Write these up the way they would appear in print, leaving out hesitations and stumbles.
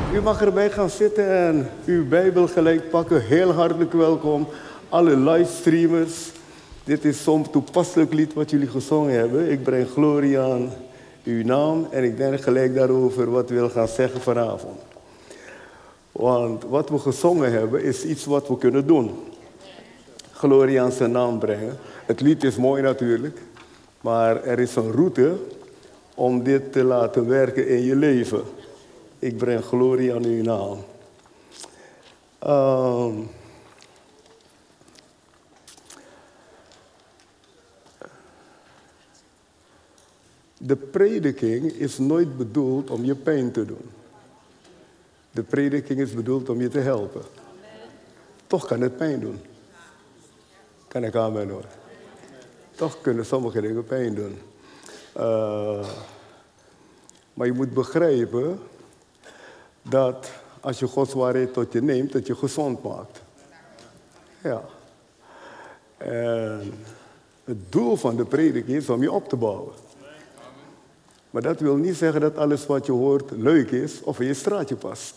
U mag erbij gaan zitten en uw Bijbel gelijk pakken. Heel hartelijk welkom, alle livestreamers. Dit is zo'n toepasselijk lied wat jullie gezongen hebben. Ik breng glorie aan uw naam en ik denk gelijk daarover wat we willen gaan zeggen vanavond. Want wat we gezongen hebben is iets wat we kunnen doen. Glorie aan zijn naam brengen. Het lied is mooi natuurlijk, maar er is een route om dit te laten werken in je leven. Ik breng glorie aan uw naam. De prediking is nooit bedoeld om je pijn te doen. De prediking is bedoeld om je te helpen. Toch kan het pijn doen. Kan ik amen hoor. Toch kunnen sommige dingen pijn doen. Maar je moet begrijpen dat als je Gods waarheid tot je neemt, dat je gezond maakt. Ja. En het doel van de prediking is om je op te bouwen. Maar dat wil niet zeggen dat alles wat je hoort leuk is of in je straatje past.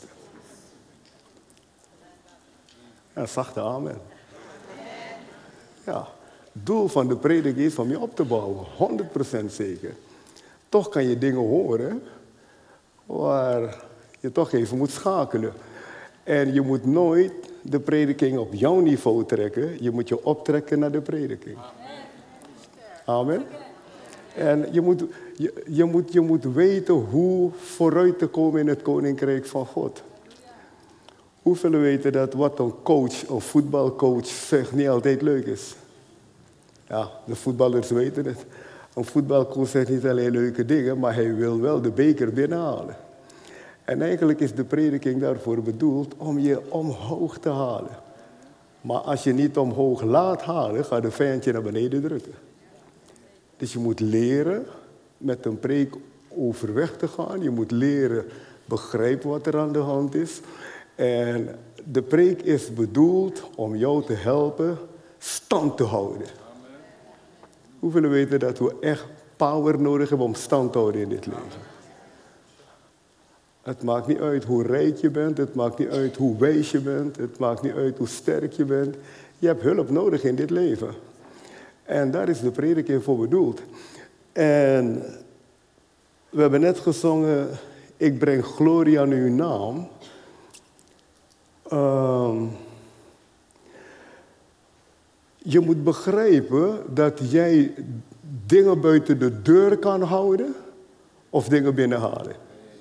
Ja, zachte amen. Ja, het doel van de prediking is om je op te bouwen, 100% zeker. Toch kan je dingen horen waar je toch even moet schakelen. En je moet nooit de prediking op jouw niveau trekken. Je moet je optrekken naar de prediking. Amen. En je moet weten hoe vooruit te komen in het koninkrijk van God. Hoeveel weten dat wat een coach, een voetbalcoach zegt niet altijd leuk is? Ja, de voetballers weten het. Een voetbalcoach zegt niet alleen leuke dingen, maar hij wil wel de beker binnenhalen. En eigenlijk is de prediking daarvoor bedoeld om je omhoog te halen. Maar als je niet omhoog laat halen, gaat de vijand je naar beneden drukken. Dus je moet leren met een preek overweg te gaan. Je moet leren begrijpen wat er aan de hand is. En de preek is bedoeld om jou te helpen stand te houden. Hoeveel weten dat we echt power nodig hebben om stand te houden in dit leven? Het maakt niet uit hoe rijk je bent, het maakt niet uit hoe wijs je bent, het maakt niet uit hoe sterk je bent. Je hebt hulp nodig in dit leven. En daar is de prediking voor bedoeld. En we hebben net gezongen, ik breng glorie aan uw naam. Je moet begrijpen dat jij dingen buiten de deur kan houden of dingen binnenhalen.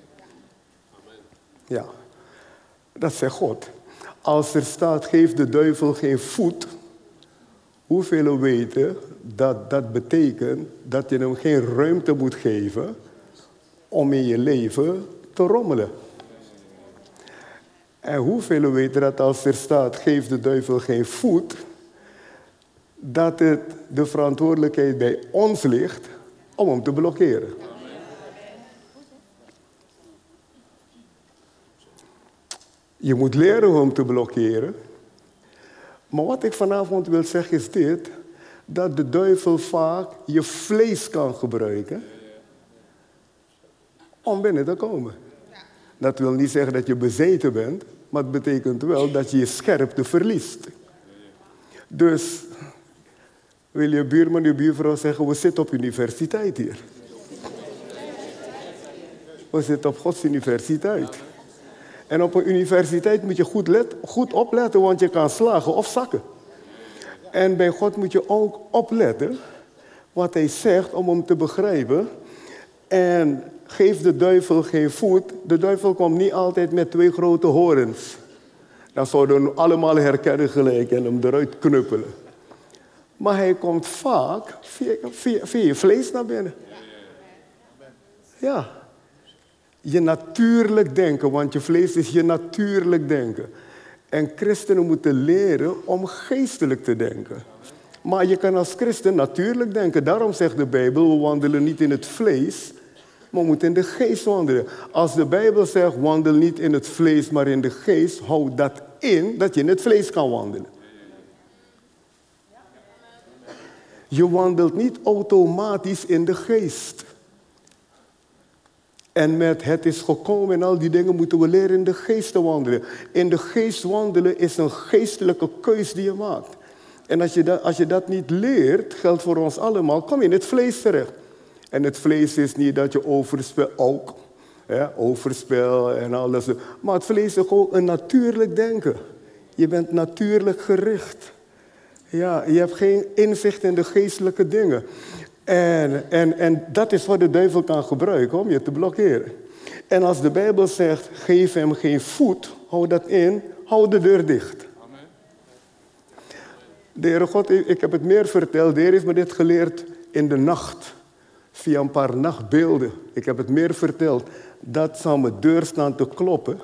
Ja, dat zegt God. Als er staat, geef de duivel geen voet. Hoeveel weten dat dat betekent dat je hem geen ruimte moet geven om in je leven te rommelen. En hoeveel weten dat als er staat, geef de duivel geen voet, dat het de verantwoordelijkheid bij ons ligt om hem te blokkeren. Je moet leren hoe hem te blokkeren. Maar wat ik vanavond wil zeggen is dit, dat de duivel vaak je vlees kan gebruiken om binnen te komen. Dat wil niet zeggen dat je bezeten bent, maar het betekent wel dat je je scherpte verliest. Dus wil je buurman, je buurvrouw zeggen, we zitten op universiteit hier. We zitten op Gods universiteit. En op een universiteit moet je goed opletten, want je kan slagen of zakken. En bij God moet je ook opletten wat hij zegt om hem te begrijpen. En geef de duivel geen voet. De duivel komt niet altijd met 2 grote horens. Dan zouden we allemaal herkennen gelijk en hem eruit knuppelen. Maar hij komt vaak via je vlees naar binnen. Ja. Je natuurlijk denken, want je vlees is je natuurlijk denken. En christenen moeten leren om geestelijk te denken. Maar je kan als christen natuurlijk denken. Daarom zegt de Bijbel, we wandelen niet in het vlees, maar we moeten in de geest wandelen. Als de Bijbel zegt, wandel niet in het vlees, maar in de geest, houdt dat in dat je in het vlees kan wandelen. Je wandelt niet automatisch in de geest. En met het is gekomen en al die dingen moeten we leren in de geest te wandelen. In de geest wandelen is een geestelijke keus die je maakt. En als je dat niet leert, geldt voor ons allemaal, kom je in het vlees terecht. En het vlees is niet dat je overspel, ook, overspel en alles. Maar het vlees is gewoon een natuurlijk denken. Je bent natuurlijk gericht. Ja, je hebt geen inzicht in de geestelijke dingen. En dat is wat de duivel kan gebruiken om je te blokkeren. En als de Bijbel zegt, geef hem geen voet, hou dat in, hou de deur dicht. Amen. De Heere God, ik heb het meer verteld, de Heer heeft me dit geleerd in de nacht. Via een paar nachtbeelden. Ik heb het meer verteld. Dat zou mijn deur staan te kloppen.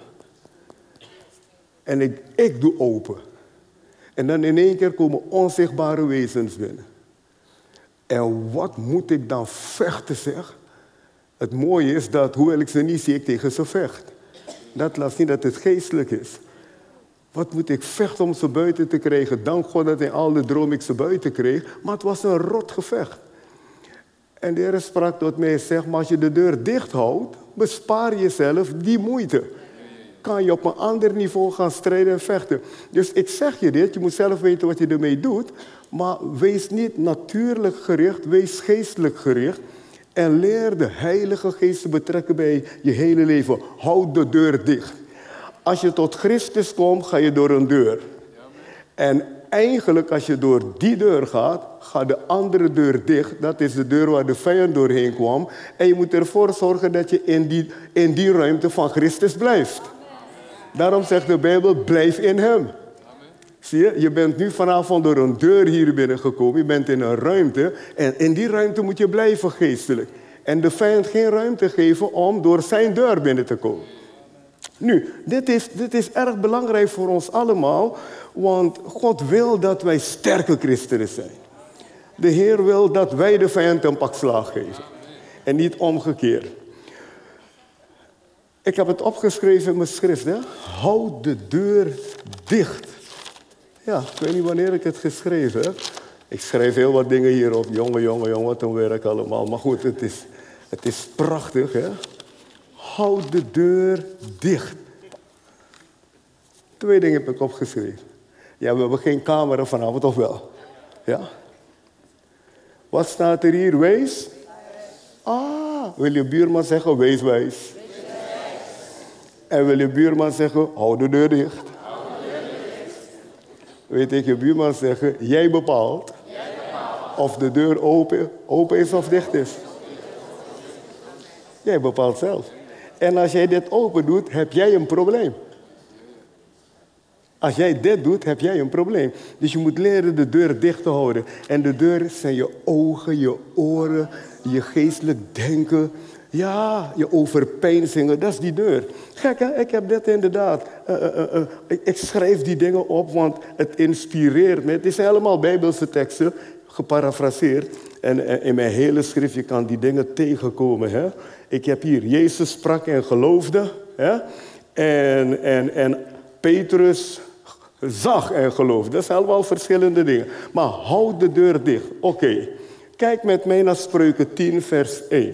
En ik doe open. En dan in één keer komen onzichtbare wezens binnen. En wat moet ik dan vechten, zeg? Het mooie is dat, hoewel ik ze niet zie, ik tegen ze vecht. Dat laat zien dat het geestelijk is. Wat moet ik vechten om ze buiten te krijgen? Dank God dat in al de droom ik ze buiten kreeg. Maar het was een rot gevecht. En de Heer sprak tot mij en zegt, maar als je de deur dicht houdt, bespaar jezelf die moeite. Kan je op een ander niveau gaan strijden en vechten. Dus ik zeg je dit, je moet zelf weten wat je ermee doet. Maar wees niet natuurlijk gericht, wees geestelijk gericht. En leer de Heilige Geest te betrekken bij je hele leven. Houd de deur dicht. Als je tot Christus komt, ga je door een deur. En eigenlijk als je door die deur gaat, gaat de andere deur dicht. Dat is de deur waar de vijand doorheen kwam. En je moet ervoor zorgen dat je in die ruimte van Christus blijft. Daarom zegt de Bijbel, blijf in hem. Amen. Zie je, je bent nu vanavond door een deur hier binnengekomen. Je bent in een ruimte. En in die ruimte moet je blijven geestelijk. En de vijand geen ruimte geven om door zijn deur binnen te komen. Nu, dit is erg belangrijk voor ons allemaal. Want God wil dat wij sterke christenen zijn. De Heer wil dat wij de vijand een pak slaag geven. En niet omgekeerd. Ik heb het opgeschreven in mijn schrift. Hè? Houd de deur dicht. Ja, ik weet niet wanneer ik het geschreven heb. Ik schrijf heel wat dingen hierop. Jongen, wat een werk allemaal. Maar goed, het is prachtig. Hè? Houd de deur dicht. 2 dingen heb ik opgeschreven. Ja, we hebben geen camera vanavond, of wel? Ja? Wat staat er hier? Wees? Wil je buurman zeggen, wees wijs? En wil je buurman zeggen, hou de deur dicht? Weet ik je buurman zeggen, jij bepaalt of de deur open is of dicht is. Jij bepaalt zelf. En als jij dit open doet, heb jij een probleem. Als jij dit doet, heb jij een probleem. Dus je moet leren de deur dicht te houden. En de deur zijn je ogen, je oren, je geestelijk denken. Ja, je overpeinzingen, dat is die deur. Gek hè, ik heb dit inderdaad. Ik schrijf die dingen op, want het inspireert me. Het is helemaal Bijbelse teksten, geparafraseerd. En in mijn hele schrift, je kan die dingen tegenkomen. Hè? Ik heb hier, Jezus sprak en geloofde. Hè? En Petrus zag en geloofde. Dat zijn allemaal verschillende dingen. Maar houd de deur dicht. Oké. Kijk met mij naar Spreuken 10 vers 1.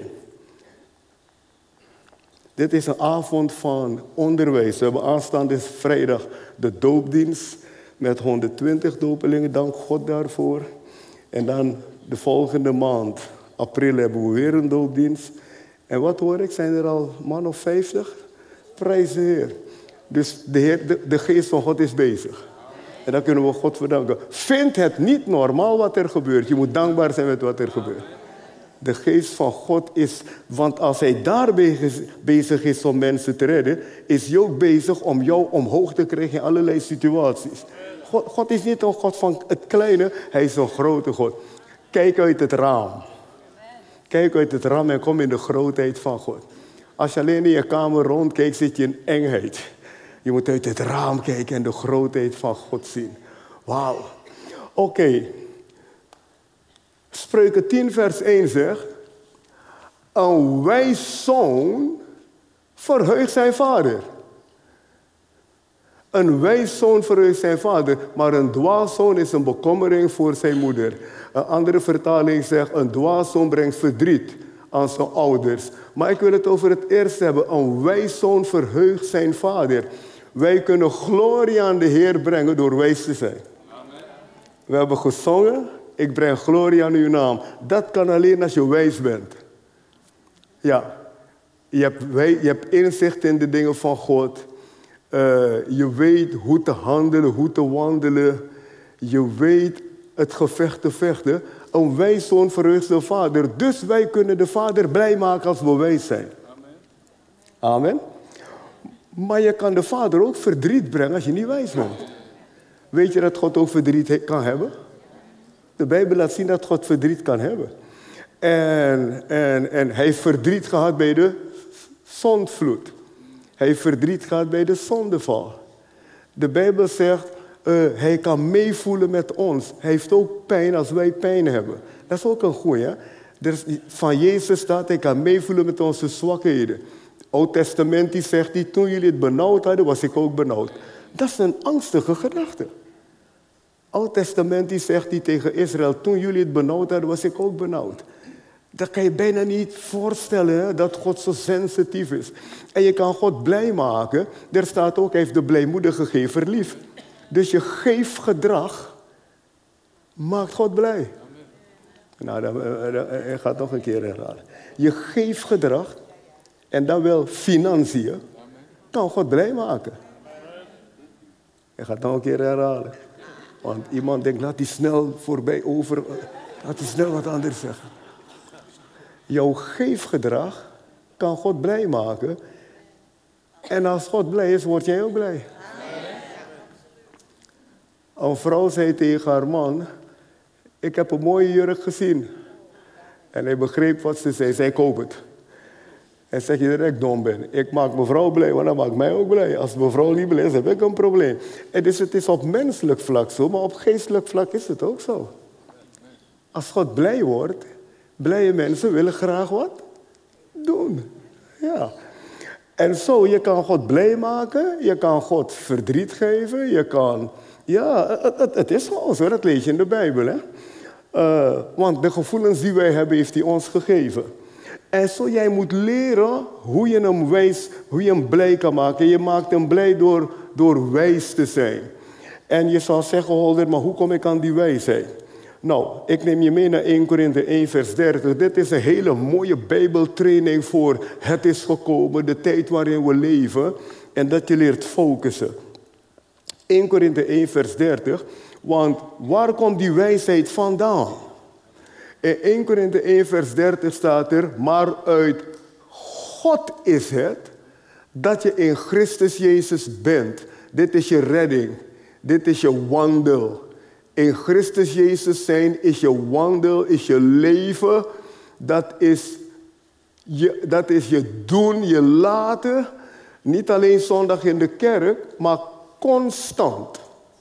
Dit is een avond van onderwijs. We hebben aanstaande vrijdag de doopdienst met 120 dopelingen. Dank God daarvoor. En dan de volgende maand, april, hebben we weer een doopdienst. En wat hoor ik? Zijn er al man of 50? Prijs de Heer. Dus de geest van God is bezig. En dan kunnen we God verdanken. Vind het niet normaal wat er gebeurt. Je moet dankbaar zijn met wat er gebeurt. De geest van God is, want als hij daar bezig is om mensen te redden, is hij ook bezig om jou omhoog te krijgen in allerlei situaties. God is niet een God van het kleine, hij is een grote God. Kijk uit het raam. Kijk uit het raam en kom in de grootheid van God. Als je alleen in je kamer rondkijkt, zit je in engheid. Je moet uit het raam kijken en de grootheid van God zien. Wauw. Oké. Spreuken 10 vers 1 zegt, een wijs zoon verheugt zijn vader. Een wijs zoon verheugt zijn vader, maar een dwaaszoon is een bekommering voor zijn moeder. Een andere vertaling zegt, een dwaaszoon brengt verdriet aan zijn ouders. Maar ik wil het over het eerste hebben. Een wijs zoon verheugt zijn vader. Wij kunnen glorie aan de Heer brengen door wijs te zijn. Amen. We hebben gezongen, ik breng glorie aan uw naam. Dat kan alleen als je wijs bent. Ja, je hebt inzicht in de dingen van God. Je weet hoe te handelen, hoe te wandelen. Je weet het gevecht te vechten. Een wijs zoon verheugt zijn vader. Dus wij kunnen de vader blij maken als we wijs zijn. Amen. Amen. Maar je kan de vader ook verdriet brengen als je niet wijs bent. Weet je dat God ook verdriet kan hebben? De Bijbel laat zien dat God verdriet kan hebben. En hij heeft verdriet gehad bij de zondvloed. Hij heeft verdriet gehad bij de zondeval. De Bijbel zegt, hij kan meevoelen met ons. Hij heeft ook pijn als wij pijn hebben. Dat is ook een goeie. Van Jezus staat, hij kan meevoelen met onze zwakheden. Oud-testamentisch zegt hij, toen jullie het benauwd hadden, was ik ook benauwd. Dat is een angstige gedachte. Oud-testamentisch zegt hij tegen Israël, toen jullie het benauwd hadden, was ik ook benauwd. Dat kan je bijna niet voorstellen, hè, dat God zo sensitief is. En je kan God blij maken. Er staat ook, hij heeft de blijmoedige gever lief. Dus je geefgedrag maakt God blij. Amen. Nou, ik ga het nog een keer herhalen. Je geefgedrag, en dan wel financiën, kan God blij maken. Ik ga het nog een keer herhalen. Want iemand denkt, laat die snel voorbij over. Laat die snel wat anders zeggen. Jouw geefgedrag kan God blij maken. En als God blij is, word jij ook blij. Amen. Een vrouw zei tegen haar man, ik heb een mooie jurk gezien. En hij begreep wat ze zei. Zij koop het. En zeg je dat ik dom ben. Ik maak mevrouw blij, want dat maakt mij ook blij. Als mevrouw niet blij is, heb ik een probleem. En dus het is op menselijk vlak zo, maar op geestelijk vlak is het ook zo. Als God blij wordt, blije mensen willen graag wat doen. Ja. En zo, je kan God blij maken, je kan God verdriet geven, je kan... Ja, het is gewoon zo, dat lees je in de Bijbel. Hè? Want de gevoelens die wij hebben, heeft hij ons gegeven. En zo, jij moet leren hoe je hem blij kan maken. Je maakt hem blij door wijs te zijn. En je zal zeggen, Holder, maar hoe kom ik aan die wijsheid? Nou, ik neem je mee naar 1 Korinthe 1 vers 30. Dit is een hele mooie Bijbeltraining voor het is gekomen, de tijd waarin we leven. En dat je leert focussen. 1 Korinthe 1 vers 30. Want waar komt die wijsheid vandaan? In 1 Korinthe 1 vers 30 staat er, maar uit God is het dat je in Christus Jezus bent. Dit is je redding. Dit is je wandel. In Christus Jezus zijn is je wandel, is je leven. Dat is je doen, je laten. Niet alleen zondag in de kerk, maar constant.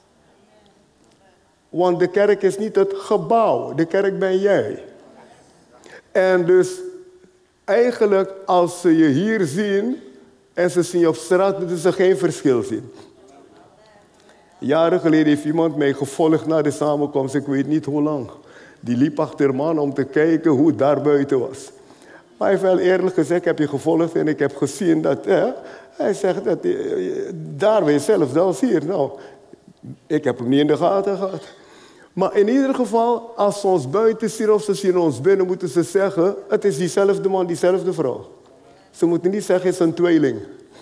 Want de kerk is niet het gebouw, de kerk ben jij. En dus eigenlijk als ze je hier zien en ze zien je op straat, moeten ze geen verschil zien. Jaren geleden heeft iemand mij gevolgd naar de samenkomst, ik weet niet hoe lang. Die liep achter man om te kijken hoe het daar buiten was. Maar hij heeft wel eerlijk gezegd, ik heb je gevolgd en ik heb gezien dat... hij zegt dat daar weer hetzelfde als hier. Nou, ik heb hem niet in de gaten gehad. Maar in ieder geval, als ze ons buiten zien of ze zien ons binnen, moeten ze zeggen, het is diezelfde man, diezelfde vrouw. Ze moeten niet zeggen, het is een tweeling.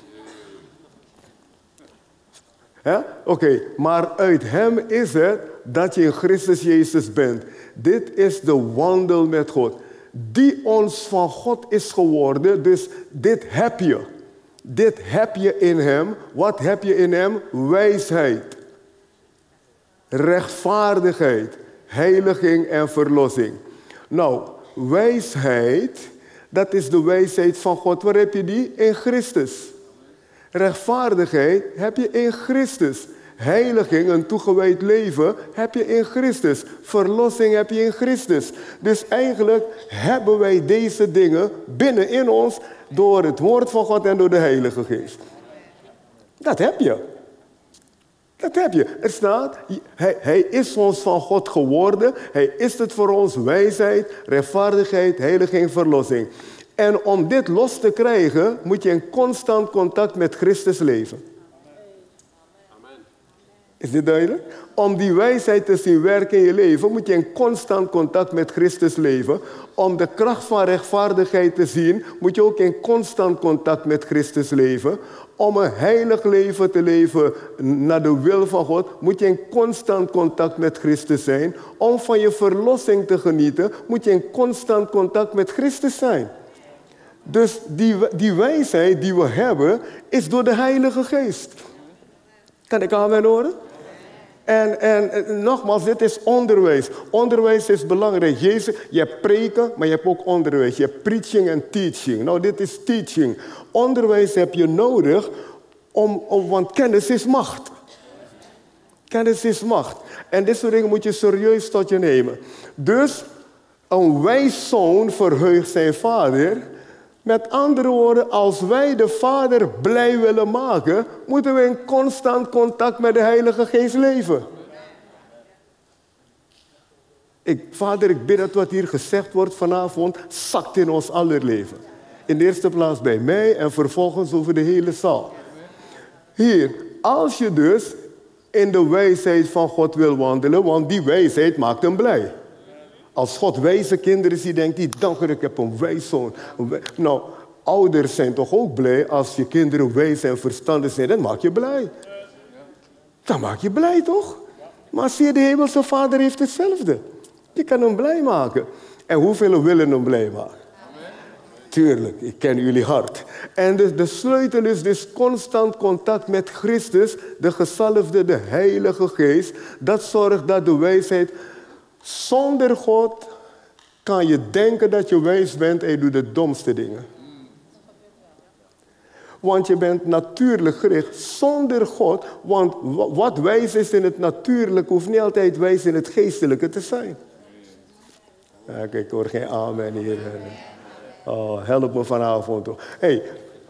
Oké, maar uit hem is het dat je in Christus Jezus bent. Dit is de wandel met God. Die ons van God is geworden, dus dit heb je. Dit heb je in hem. Wat heb je in hem? Wijsheid. Rechtvaardigheid. Heiliging en verlossing. Nou, wijsheid, dat is de wijsheid van God. Waar heb je die? In Christus. Rechtvaardigheid heb je in Christus. Heiliging, een toegewijd leven, heb je in Christus. Verlossing heb je in Christus. Dus eigenlijk hebben wij deze dingen binnenin ons door het woord van God en door de Heilige Geest. Dat heb je. Dat heb je. Er staat, hij is ons van God geworden. Hij is het voor ons wijsheid, rechtvaardigheid, heiliging, verlossing. En om dit los te krijgen, moet je in constant contact met Christus leven. Is dit duidelijk? Om die wijsheid te zien werken in je leven, moet je in constant contact met Christus leven. Om de kracht van rechtvaardigheid te zien, moet je ook in constant contact met Christus leven. Om een heilig leven te leven naar de wil van God, moet je in constant contact met Christus zijn. Om van je verlossing te genieten, moet je in constant contact met Christus zijn. Dus die wijsheid die we hebben, is door de Heilige Geest. Kan ik amen horen? En nogmaals, dit is onderwijs. Onderwijs is belangrijk. Jezus, je hebt preken, maar je hebt ook onderwijs. Je hebt preaching en teaching. Nou, dit is teaching. Onderwijs heb je nodig, want kennis is macht. Kennis is macht. En dit soort dingen moet je serieus tot je nemen. Dus, een wijs zoon verheugt zijn vader. Met andere woorden, als wij de Vader blij willen maken, moeten we in constant contact met de Heilige Geest leven. Vader, ik bid dat wat hier gezegd wordt vanavond, zakt in ons aller leven. In de eerste plaats bij mij en vervolgens over de hele zaal. Hier, als je dus in de wijsheid van God wil wandelen, want die wijsheid maakt hem blij. Als God wijze kinderen ziet, denkt hij, dank u, ik heb een wijs zoon. Nou, ouders zijn toch ook blij als je kinderen wijs en verstandig zijn. Dat maakt je blij. Dat maakt je blij, toch? Maar zie je, de hemelse Vader heeft hetzelfde. Je kan hem blij maken. En hoeveel willen hem blij maken? Tuurlijk, ik ken jullie hart. En de sleutel is dus constant contact met Christus, de gezalfde, de Heilige Geest. Dat zorgt dat de wijsheid... Zonder God kan je denken dat je wijs bent en je doet de domste dingen. Want je bent natuurlijk gericht zonder God. Want wat wijs is in het natuurlijke, hoeft niet altijd wijs in het geestelijke te zijn. Ja, kijk, ik hoor geen amen hier. Oh, help me vanavond toch. Hey.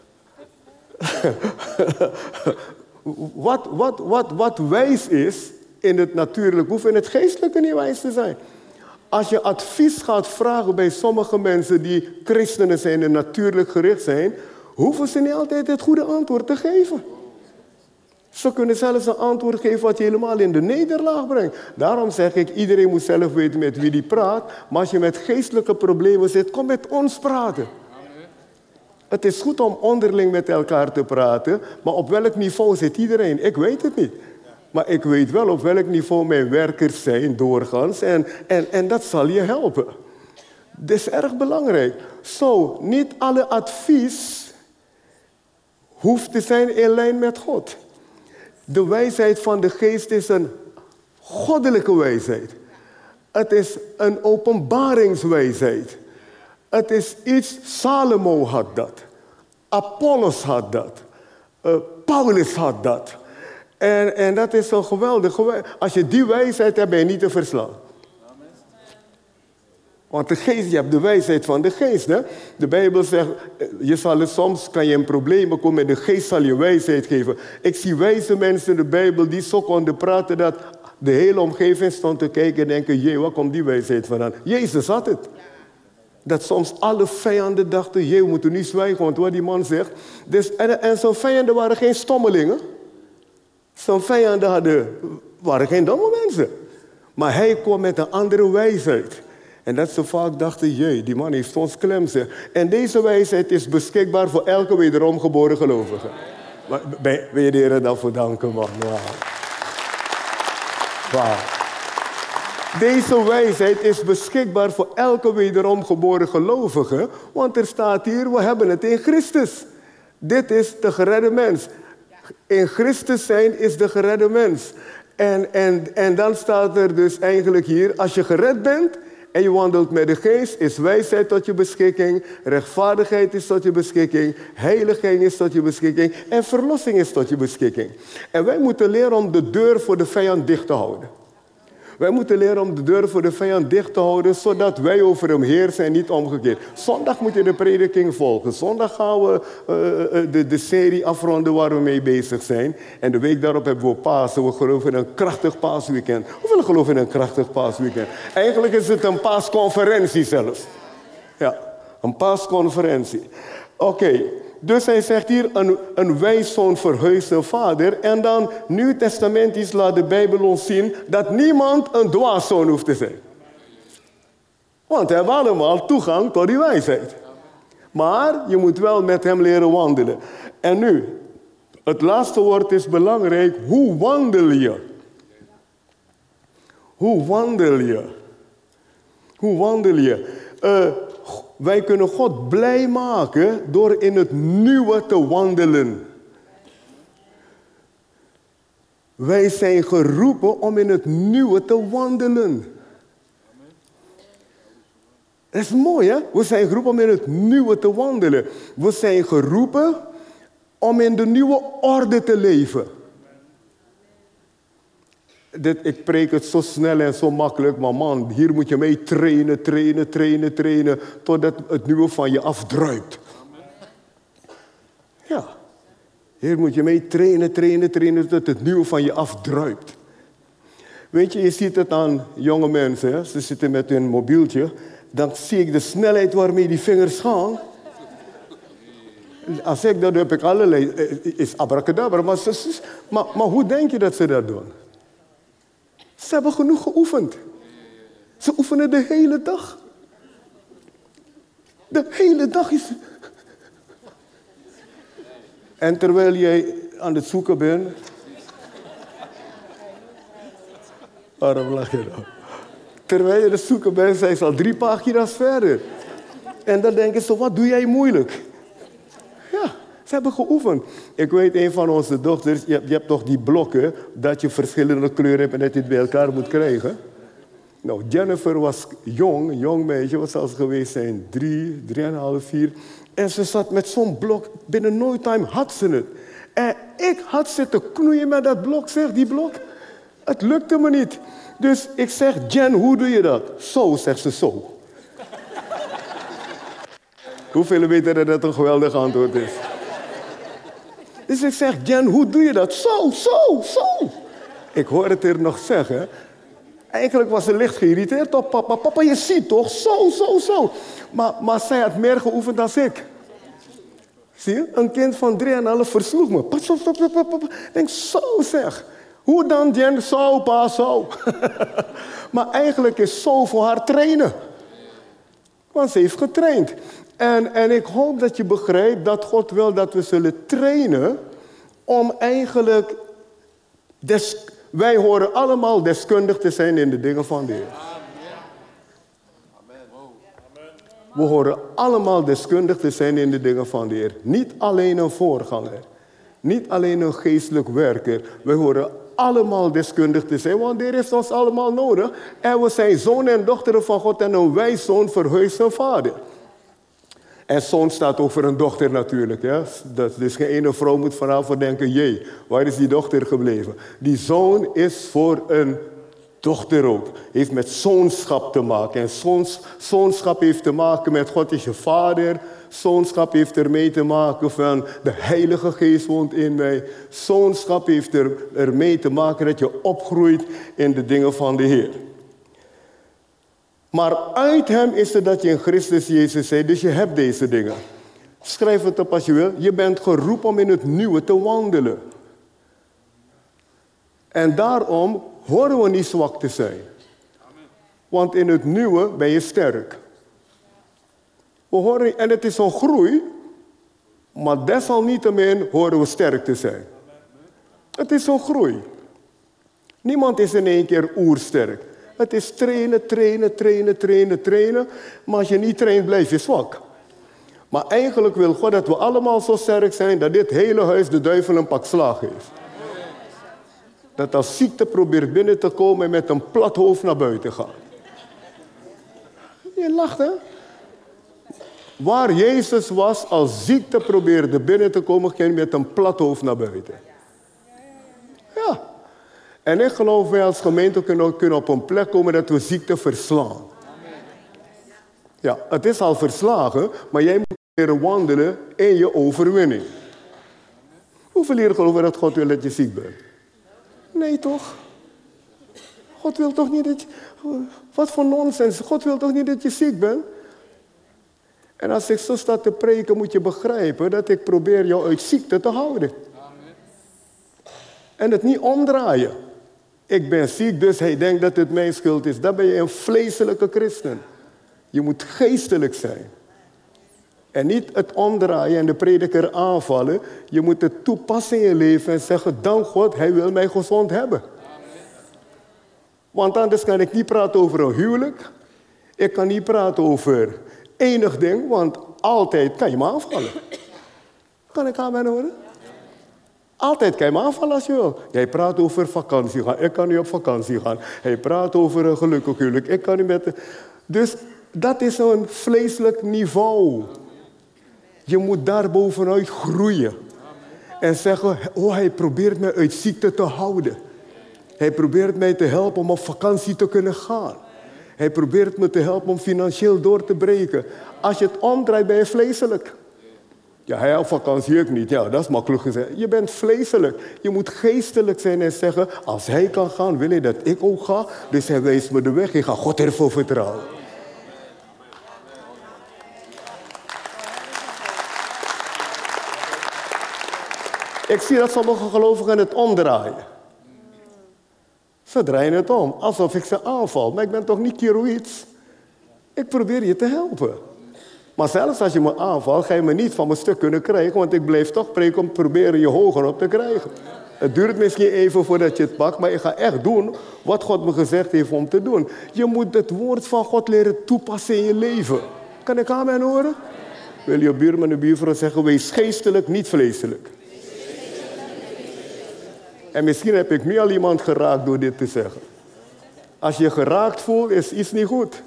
Wat wijs is in het natuurlijke, hoeft in het geestelijke niet wijs te zijn. Als je advies gaat vragen bij sommige mensen die christenen zijn en natuurlijk gericht zijn, hoeven ze niet altijd het goede antwoord te geven. Ze kunnen zelfs een antwoord geven wat je helemaal in de nederlaag brengt. Daarom zeg ik, iedereen moet zelf weten met wie die praat. Maar als je met geestelijke problemen zit, kom met ons praten. Het is goed om onderling met elkaar te praten, maar op welk niveau zit iedereen? Ik weet het niet. Maar ik weet wel op welk niveau mijn werkers zijn doorgaans en dat zal je helpen. Dat is erg belangrijk. Zo, niet alle advies hoeft te zijn in lijn met God. De wijsheid van de geest is een goddelijke wijsheid. Het is een openbaringswijsheid. Het is iets, Salomo had dat. Apollos had dat. Paulus had dat. En dat is zo geweldig. Als je die wijsheid hebt, ben je niet te verslaan. Want de geest, je hebt de wijsheid van de geest. Hè? De Bijbel zegt, soms kan je in problemen komen en de geest zal je wijsheid geven. Ik zie wijze mensen in de Bijbel die zo konden praten dat de hele omgeving stond te kijken en denken, jee, waar komt die wijsheid vandaan? Jezus had het. Dat soms alle vijanden dachten, jee, we moeten niet zwijgen, want wat die man zegt. Dus, en zo'n vijanden waren geen stommelingen. Zo'n vijanden waren geen domme mensen. Maar hij kwam met een andere wijsheid. En dat ze vaak dachten, jee, die man heeft ons klem, zeg. En deze wijsheid is beschikbaar voor elke wederom geboren gelovige. Maar wil je de Heer daarvoor danken, man? Wauw. Deze wijsheid is beschikbaar voor elke wederom geboren gelovige. Want er staat hier, we hebben het in Christus. Dit is de geredde mens. In Christus zijn is de geredde mens. En dan staat er dus eigenlijk hier, als je gered bent en je wandelt met de geest, is wijsheid tot je beschikking, rechtvaardigheid is tot je beschikking, heiliging is tot je beschikking en verlossing is tot je beschikking. En wij moeten leren om de deur voor de vijand dicht te houden. Wij moeten leren om de deur voor de vijand dicht te houden, zodat wij over hem heersen en niet omgekeerd. Zondag moet je de prediking volgen. Zondag gaan we de serie afronden waar we mee bezig zijn. En de week daarop hebben we Pasen. We geloven in een krachtig paasweekend. Hoeveel geloven in een krachtig paasweekend? Eigenlijk is het een paasconferentie zelfs. Ja, een paasconferentie. Oké. Dus hij zegt hier, een wijszoon verhuist zijn vader. En dan, Nieuw Testamentisch laat de Bijbel ons zien dat niemand een dwaaszoon hoeft te zijn. Want we hebben allemaal toegang tot die wijsheid. Maar je moet wel met hem leren wandelen. En nu, het laatste woord is belangrijk. Hoe wandel je? Hoe wandel je? Hoe wandel je? Wij kunnen God blij maken door in het nieuwe te wandelen. Wij zijn geroepen om in het nieuwe te wandelen. Dat is mooi, hè? We zijn geroepen om in het nieuwe te wandelen. We zijn geroepen om in de nieuwe orde te leven. Ik preek het zo snel en zo makkelijk, maar man, hier moet je mee trainen, totdat het nieuwe van je afdruipt. Ja, hier moet je mee trainen, tot het nieuwe van je afdruipt. Weet je, je ziet het aan jonge mensen, hè? Ze zitten met hun mobieltje, dan zie ik de snelheid waarmee die vingers gaan. Als ik dat heb ik allerlei, is abracadabra, maar hoe denk je dat ze dat doen? Ze hebben genoeg geoefend. Ze oefenen de hele dag. De hele dag is... En terwijl jij aan het zoeken bent... Waarom lach je nou? Terwijl je aan het zoeken bent, zijn ze al 3 pagina's verder. En dan denken ze, wat doe jij moeilijk? Ja, ze hebben geoefend. Ik weet, een van onze dochters, je hebt toch die blokken, dat je verschillende kleuren hebt en dat je het bij elkaar moet krijgen. Nou, Jennifer was jong meisje, wat zal ze geweest zijn? 3,5, 4. En ze zat met zo'n blok, binnen no time had ze het. En ik had zitten knoeien met dat blok, zeg, die blok. Het lukte me niet. Dus ik zeg, Jen, hoe doe je dat? Zo, zegt ze, zo. Hoeveel weten dat dat een geweldig antwoord is? Dus ik zeg, Jen, hoe doe je dat? Zo. Ik hoor het er nog zeggen. Eigenlijk was ze licht geïrriteerd op papa. Papa, je ziet toch? Zo. Maar zij had meer geoefend dan ik. Zie je? Een kind van 3,5 versloeg me. Ik denk, zo zeg. Hoe dan, Jen? Zo, pa, zo. Maar eigenlijk is zo voor haar trainen. Want ze heeft getraind. En ik hoop dat je begrijpt dat God wil dat we zullen trainen om eigenlijk... Wij horen allemaal deskundig te zijn in de dingen van de Heer. We horen allemaal deskundig te zijn in de dingen van de Heer. Niet alleen een voorganger. Niet alleen een geestelijk werker. We horen allemaal deskundig te zijn, want de Heer heeft ons allemaal nodig. En we zijn zonen en dochteren van God en een wijszoon verhuist zijn vader. En zoon staat ook voor een dochter natuurlijk. Ja? Dus geen ene vrouw moet vanavond denken, jee, waar is die dochter gebleven? Die zoon is voor een dochter ook. Heeft met zoonschap te maken. En zoonschap heeft te maken met God is je vader. Zoonschap heeft ermee te maken van de Heilige Geest woont in mij. Zoonschap heeft ermee te maken dat je opgroeit in de dingen van de Heer. Maar uit hem is het dat je in Christus Jezus bent. Dus je hebt deze dingen. Schrijf het op als je wil. Je bent geroepen om in het nieuwe te wandelen. En daarom horen we niet zwak te zijn. Want in het nieuwe ben je sterk. En het is een groei. Maar desalniettemin horen we sterk te zijn. Het is een groei. Niemand is in één keer oersterk. Het is trainen. Maar als je niet traint, blijf je zwak. Maar eigenlijk wil God dat we allemaal zo sterk zijn dat dit hele huis de duivel een pak slaag heeft. Dat als ziekte probeert binnen te komen en met een plat hoofd naar buiten gaat. Je lacht, hè? Waar Jezus was, als ziekte probeerde binnen te komen, ging hij met een plat hoofd naar buiten. Ja. En ik geloof wij als gemeente kunnen op een plek komen dat we ziekte verslaan. Ja, het is al verslagen, maar jij moet leren wandelen in je overwinning. Hoeveel leren geloven dat God wil dat je ziek bent? Nee, toch? God wil toch niet dat je... Wat voor nonsens. God wil toch niet dat je ziek bent? En als ik zo sta te preken, moet je begrijpen dat ik probeer jou uit ziekte te houden. Amen. En het niet omdraaien. Ik ben ziek, dus hij denkt dat het mijn schuld is. Dan ben je een vleeselijke christen. Je moet geestelijk zijn. En niet het omdraaien en de prediker aanvallen. Je moet het toepassen in je leven en zeggen, dank God, hij wil mij gezond hebben. Want anders kan ik niet praten over een huwelijk. Ik kan niet praten over enig ding, want altijd kan je me aanvallen. Kan ik aan mij horen? Altijd kan je me aanvallen als je wil. Jij praat over vakantie gaan, ik kan niet op vakantie gaan. Hij praat over een gelukkig huwelijk, ik kan niet met... Dus dat is een vleeselijk niveau. Je moet daar bovenuit groeien. En zeggen, oh, hij probeert mij uit ziekte te houden. Hij probeert mij te helpen om op vakantie te kunnen gaan. Hij probeert me te helpen om financieel door te breken. Als je het omdraait, ben je vleeselijk. Ja, hij op vakantie, ik niet. Ja, dat is makkelijk gezegd. Je bent vleeselijk. Je moet geestelijk zijn en zeggen, als hij kan gaan, wil hij dat ik ook ga. Dus hij wijst me de weg. Ik ga God ervoor vertrouwen. Ik zie dat sommige gelovigen het omdraaien. Ze draaien het om, alsof ik ze aanval. Maar ik ben toch niet kiroïds? Ik probeer je te helpen. Maar zelfs als je me aanvalt, ga je me niet van mijn stuk kunnen krijgen. Want ik blijf toch preken om te proberen je hoger op te krijgen. Het duurt misschien even voordat je het pakt, maar ik ga echt doen wat God me gezegd heeft om te doen. Je moet het woord van God leren toepassen in je leven. Kan ik amen horen? Wil je buurman en buurvrouw zeggen, wees geestelijk, niet vleeselijk. En misschien heb ik nu al iemand geraakt door dit te zeggen. Als je geraakt voelt, is iets niet goed.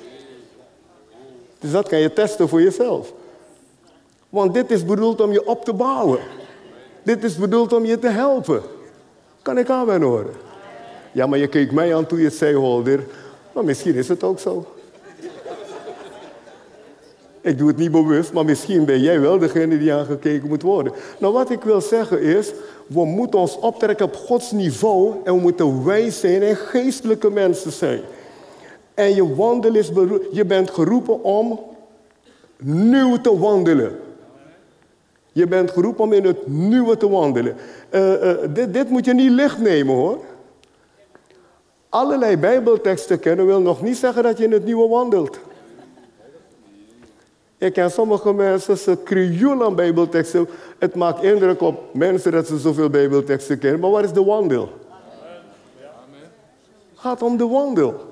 Dus dat kan je testen voor jezelf. Want dit is bedoeld om je op te bouwen. Dit is bedoeld om je te helpen. Kan ik aan mij horen? Ja, maar je keek mij aan toen je het zei, Holder. Maar misschien is het ook zo. Ik doe het niet bewust, maar misschien ben jij wel degene die aangekeken moet worden. Nou, wat ik wil zeggen is, we moeten ons optrekken op Gods niveau en we moeten wijs zijn en geestelijke mensen zijn. En je wandel is je bent geroepen om nieuw te wandelen. Je bent geroepen om in het nieuwe te wandelen. Dit moet je niet licht nemen, hoor. Allerlei Bijbelteksten kennen wil nog niet zeggen dat je in het nieuwe wandelt. Ik ken sommige mensen, ze krioelen aan Bijbelteksten. Het maakt indruk op mensen dat ze zoveel Bijbelteksten kennen. Maar waar is de wandel? Het gaat om de wandel.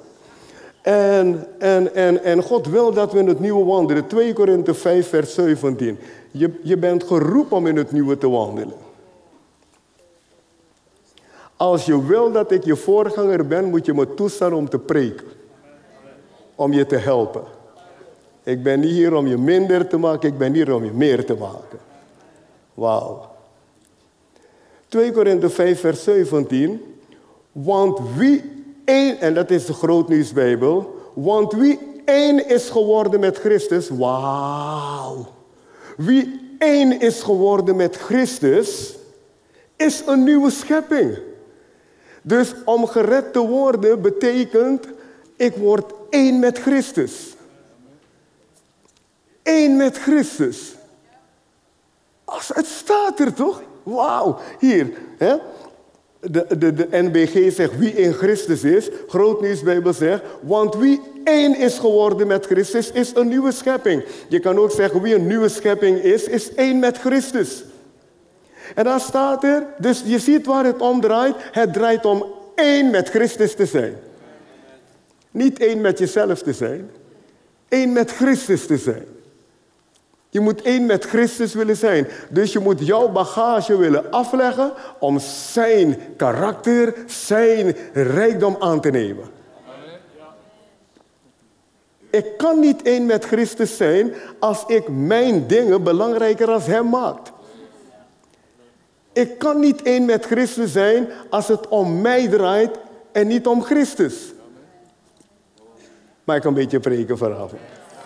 En God wil dat we in het nieuwe wandelen. 2 Korinthe 5 vers 17. Je bent geroepen om in het nieuwe te wandelen. Als je wil dat ik je voorganger ben, moet je me toestaan om te preken. Om je te helpen. Ik ben niet hier om je minder te maken, ik ben hier om je meer te maken. Wauw. 2 Korinthe 5 vers 17. Want wie één, en dat is de Grootnieuwsbijbel. Want wie één is geworden met Christus, wauw. Wie één is geworden met Christus, is een nieuwe schepping. Dus om gered te worden betekent, ik word één met Christus. Eén met Christus. Het staat er toch? Wauw. Hier, hè? De NBG zegt wie in Christus is. Grootnieuwsbijbel zegt, want wie één is geworden met Christus, is een nieuwe schepping. Je kan ook zeggen wie een nieuwe schepping is één met Christus. En dan staat er, dus je ziet waar het om draait. Het draait om één met Christus te zijn. Niet één met jezelf te zijn. Één met Christus te zijn. Je moet één met Christus willen zijn. Dus je moet jouw bagage willen afleggen om zijn karakter, zijn rijkdom aan te nemen. Ik kan niet één met Christus zijn als ik mijn dingen belangrijker als hem maak. Ik kan niet één met Christus zijn als het om mij draait en niet om Christus. Maar ik kan een beetje preken vanavond.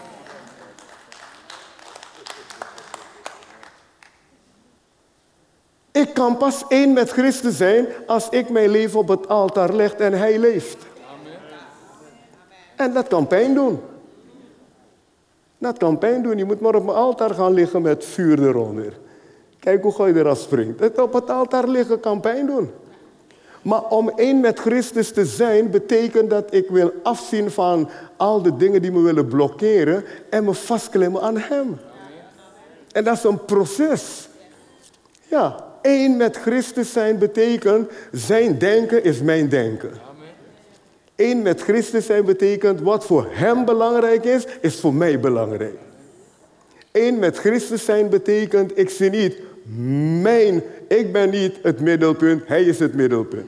Ik kan pas één met Christus zijn als ik mijn leven op het altaar leg en Hij leeft. Amen. En dat kan pijn doen. Dat kan pijn doen. Je moet maar op mijn altaar gaan liggen met vuur eronder. Kijk hoe je eraf springt. Het op het altaar liggen kan pijn doen. Maar om één met Christus te zijn, betekent dat ik wil afzien van al de dingen die me willen blokkeren en me vastklemmen aan Hem. En dat is een proces. Ja, één met Christus zijn betekent, zijn denken is mijn denken. Eén met Christus zijn betekent, wat voor Hem belangrijk is voor mij belangrijk. Eén met Christus zijn betekent, ik zie niet ik ben niet het middelpunt, Hij is het middelpunt.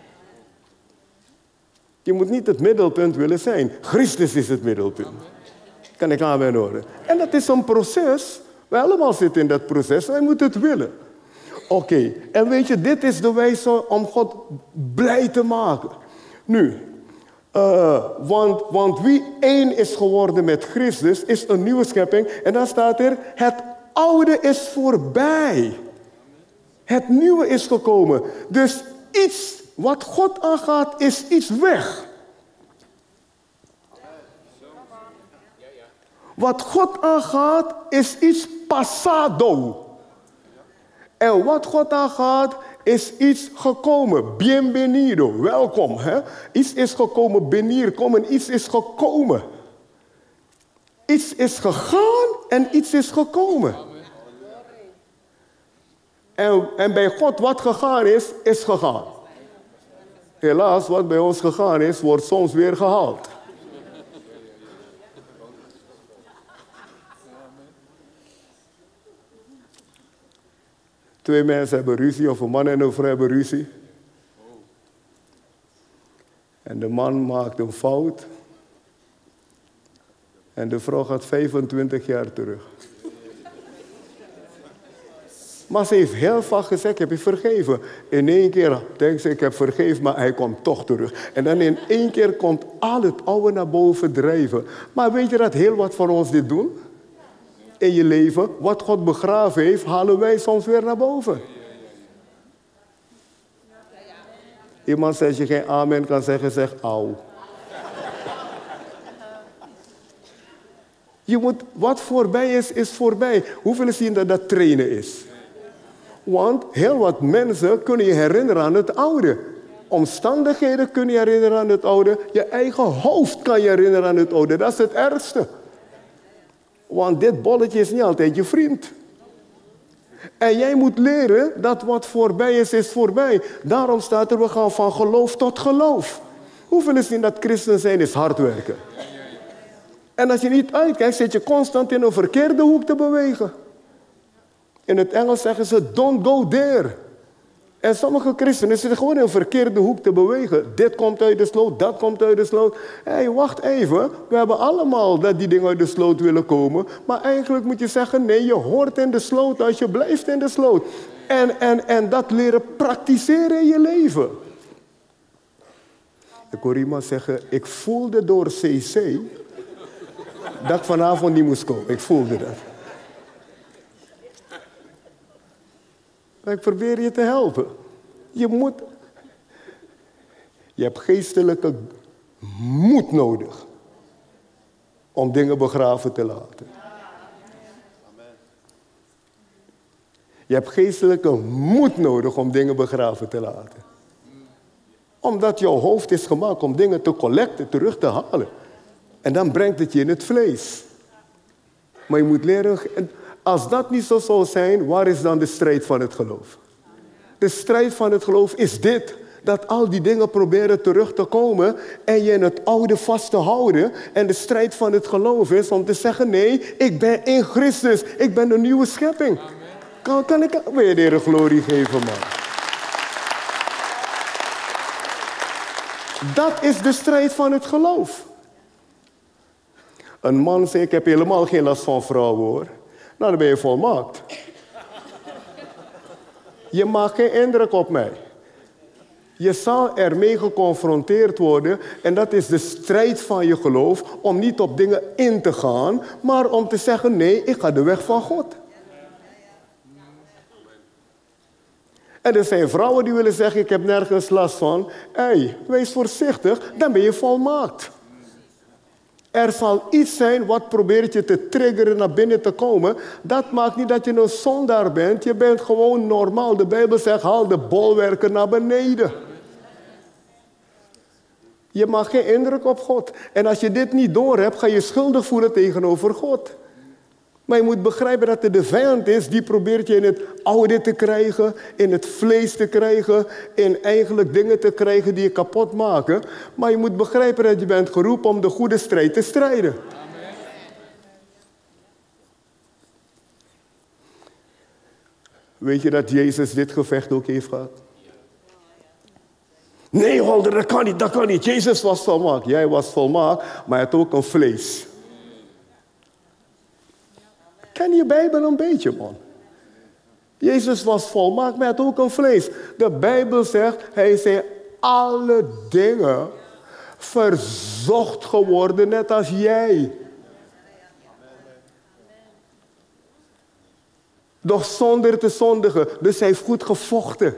Je moet niet het middelpunt willen zijn. Christus is het middelpunt. Kan ik amen horen? En dat is een proces. Wij allemaal zitten in dat proces. Wij moeten het willen. Oké. En weet je, dit is de wijze om God blij te maken. Nu. Want wie één is geworden met Christus, is een nieuwe schepping. En dan staat er, het oude is voorbij. Het nieuwe is gekomen. Dus iets wat God aangaat, is iets weg. Wat God aangaat, is iets passado. En wat God aangaat, is iets gekomen. Bienvenido, welkom. Hè? Iets is gekomen, benir, komen. Iets is gekomen. Iets is gegaan en iets is gekomen. En bij God, wat gegaan is gegaan. Helaas, wat bij ons gegaan is, wordt soms weer gehaald. Twee mensen hebben ruzie, of een man en een vrouw hebben ruzie. En de man maakt een fout. En de vrouw gaat 25 jaar terug. Maar ze heeft heel vaak gezegd, heb je vergeven? In één keer denkt ze, ik heb vergeven, maar hij komt toch terug. En dan in één keer komt al het oude naar boven drijven. Maar weet je dat heel wat van ons dit doen? In je leven, wat God begraven heeft, halen wij soms weer naar boven. Iemand zegt, als je geen amen kan zeggen, zeg auw. Je moet, wat voorbij is voorbij. Hoeveel zien dat dat trainen is? Want heel wat mensen kunnen je herinneren aan het oude. Omstandigheden kunnen je herinneren aan het oude. Je eigen hoofd kan je herinneren aan het oude. Dat is het ergste. Want dit bolletje is niet altijd je vriend. En jij moet leren dat wat voorbij is voorbij. Daarom staat er, we gaan van geloof tot geloof. Hoeveel zien dat christen zijn is hard werken. En als je niet uitkijkt, zit je constant in een verkeerde hoek te bewegen. In het Engels zeggen ze, don't go there. En sommige christenen zitten gewoon in een verkeerde hoek te bewegen. Dit komt uit de sloot, dat komt uit de sloot. Hé, wacht even. We hebben allemaal dat die dingen uit de sloot willen komen. Maar eigenlijk moet je zeggen, nee, je hoort in de sloot als je blijft in de sloot. En dat leren praktiseren in je leven. Ik hoor iemand zeggen, ik voelde door CC dat ik vanavond niet moest komen. Ik voelde dat. Maar ik probeer je te helpen. Je hebt geestelijke moed nodig om dingen begraven te laten. Je hebt geestelijke moed nodig om dingen begraven te laten. Omdat jouw hoofd is gemaakt om dingen te collecten, terug te halen. En dan brengt het je in het vlees. Maar je moet leren, als dat niet zo zou zijn, waar is dan de strijd van het geloof? De strijd van het geloof is dit. Dat al die dingen proberen terug te komen en je in het oude vast te houden. En de strijd van het geloof is om te zeggen, nee, ik ben in Christus. Ik ben een nieuwe schepping. Wil je de Heer glorie geven, man? Dat is de strijd van het geloof. Een man zegt, ik heb helemaal geen last van vrouwen, hoor. Nou, dan ben je volmaakt. je maakt geen indruk op mij. Je zal ermee geconfronteerd worden en dat is de strijd van je geloof om niet op dingen in te gaan, maar om te zeggen nee, ik ga de weg van God. En er zijn vrouwen die willen zeggen, ik heb nergens last van. Wees voorzichtig, dan ben je volmaakt. Er zal iets zijn wat probeert je te triggeren naar binnen te komen. Dat maakt niet dat je een zondaar bent. Je bent gewoon normaal. De Bijbel zegt, haal de bolwerken naar beneden. Je maakt geen indruk op God. En als je dit niet doorhebt, ga je schuldig voelen tegenover God. Maar je moet begrijpen dat er de vijand is die probeert je in het oude te krijgen, in het vlees te krijgen, in eigenlijk dingen te krijgen die je kapot maken. Maar je moet begrijpen dat je bent geroepen om de goede strijd te strijden. Amen. Weet je dat Jezus dit gevecht ook heeft gehad? Nee, Holder, dat kan niet. Jezus was volmaakt. Jij was volmaakt, maar hij had ook een vlees. Ken je Bijbel een beetje, man? Jezus was volmaakt, maar hij had ook een vlees. De Bijbel zegt, hij is in alle dingen verzocht geworden, net als jij. Doch zonder te zondigen, dus hij heeft goed gevochten.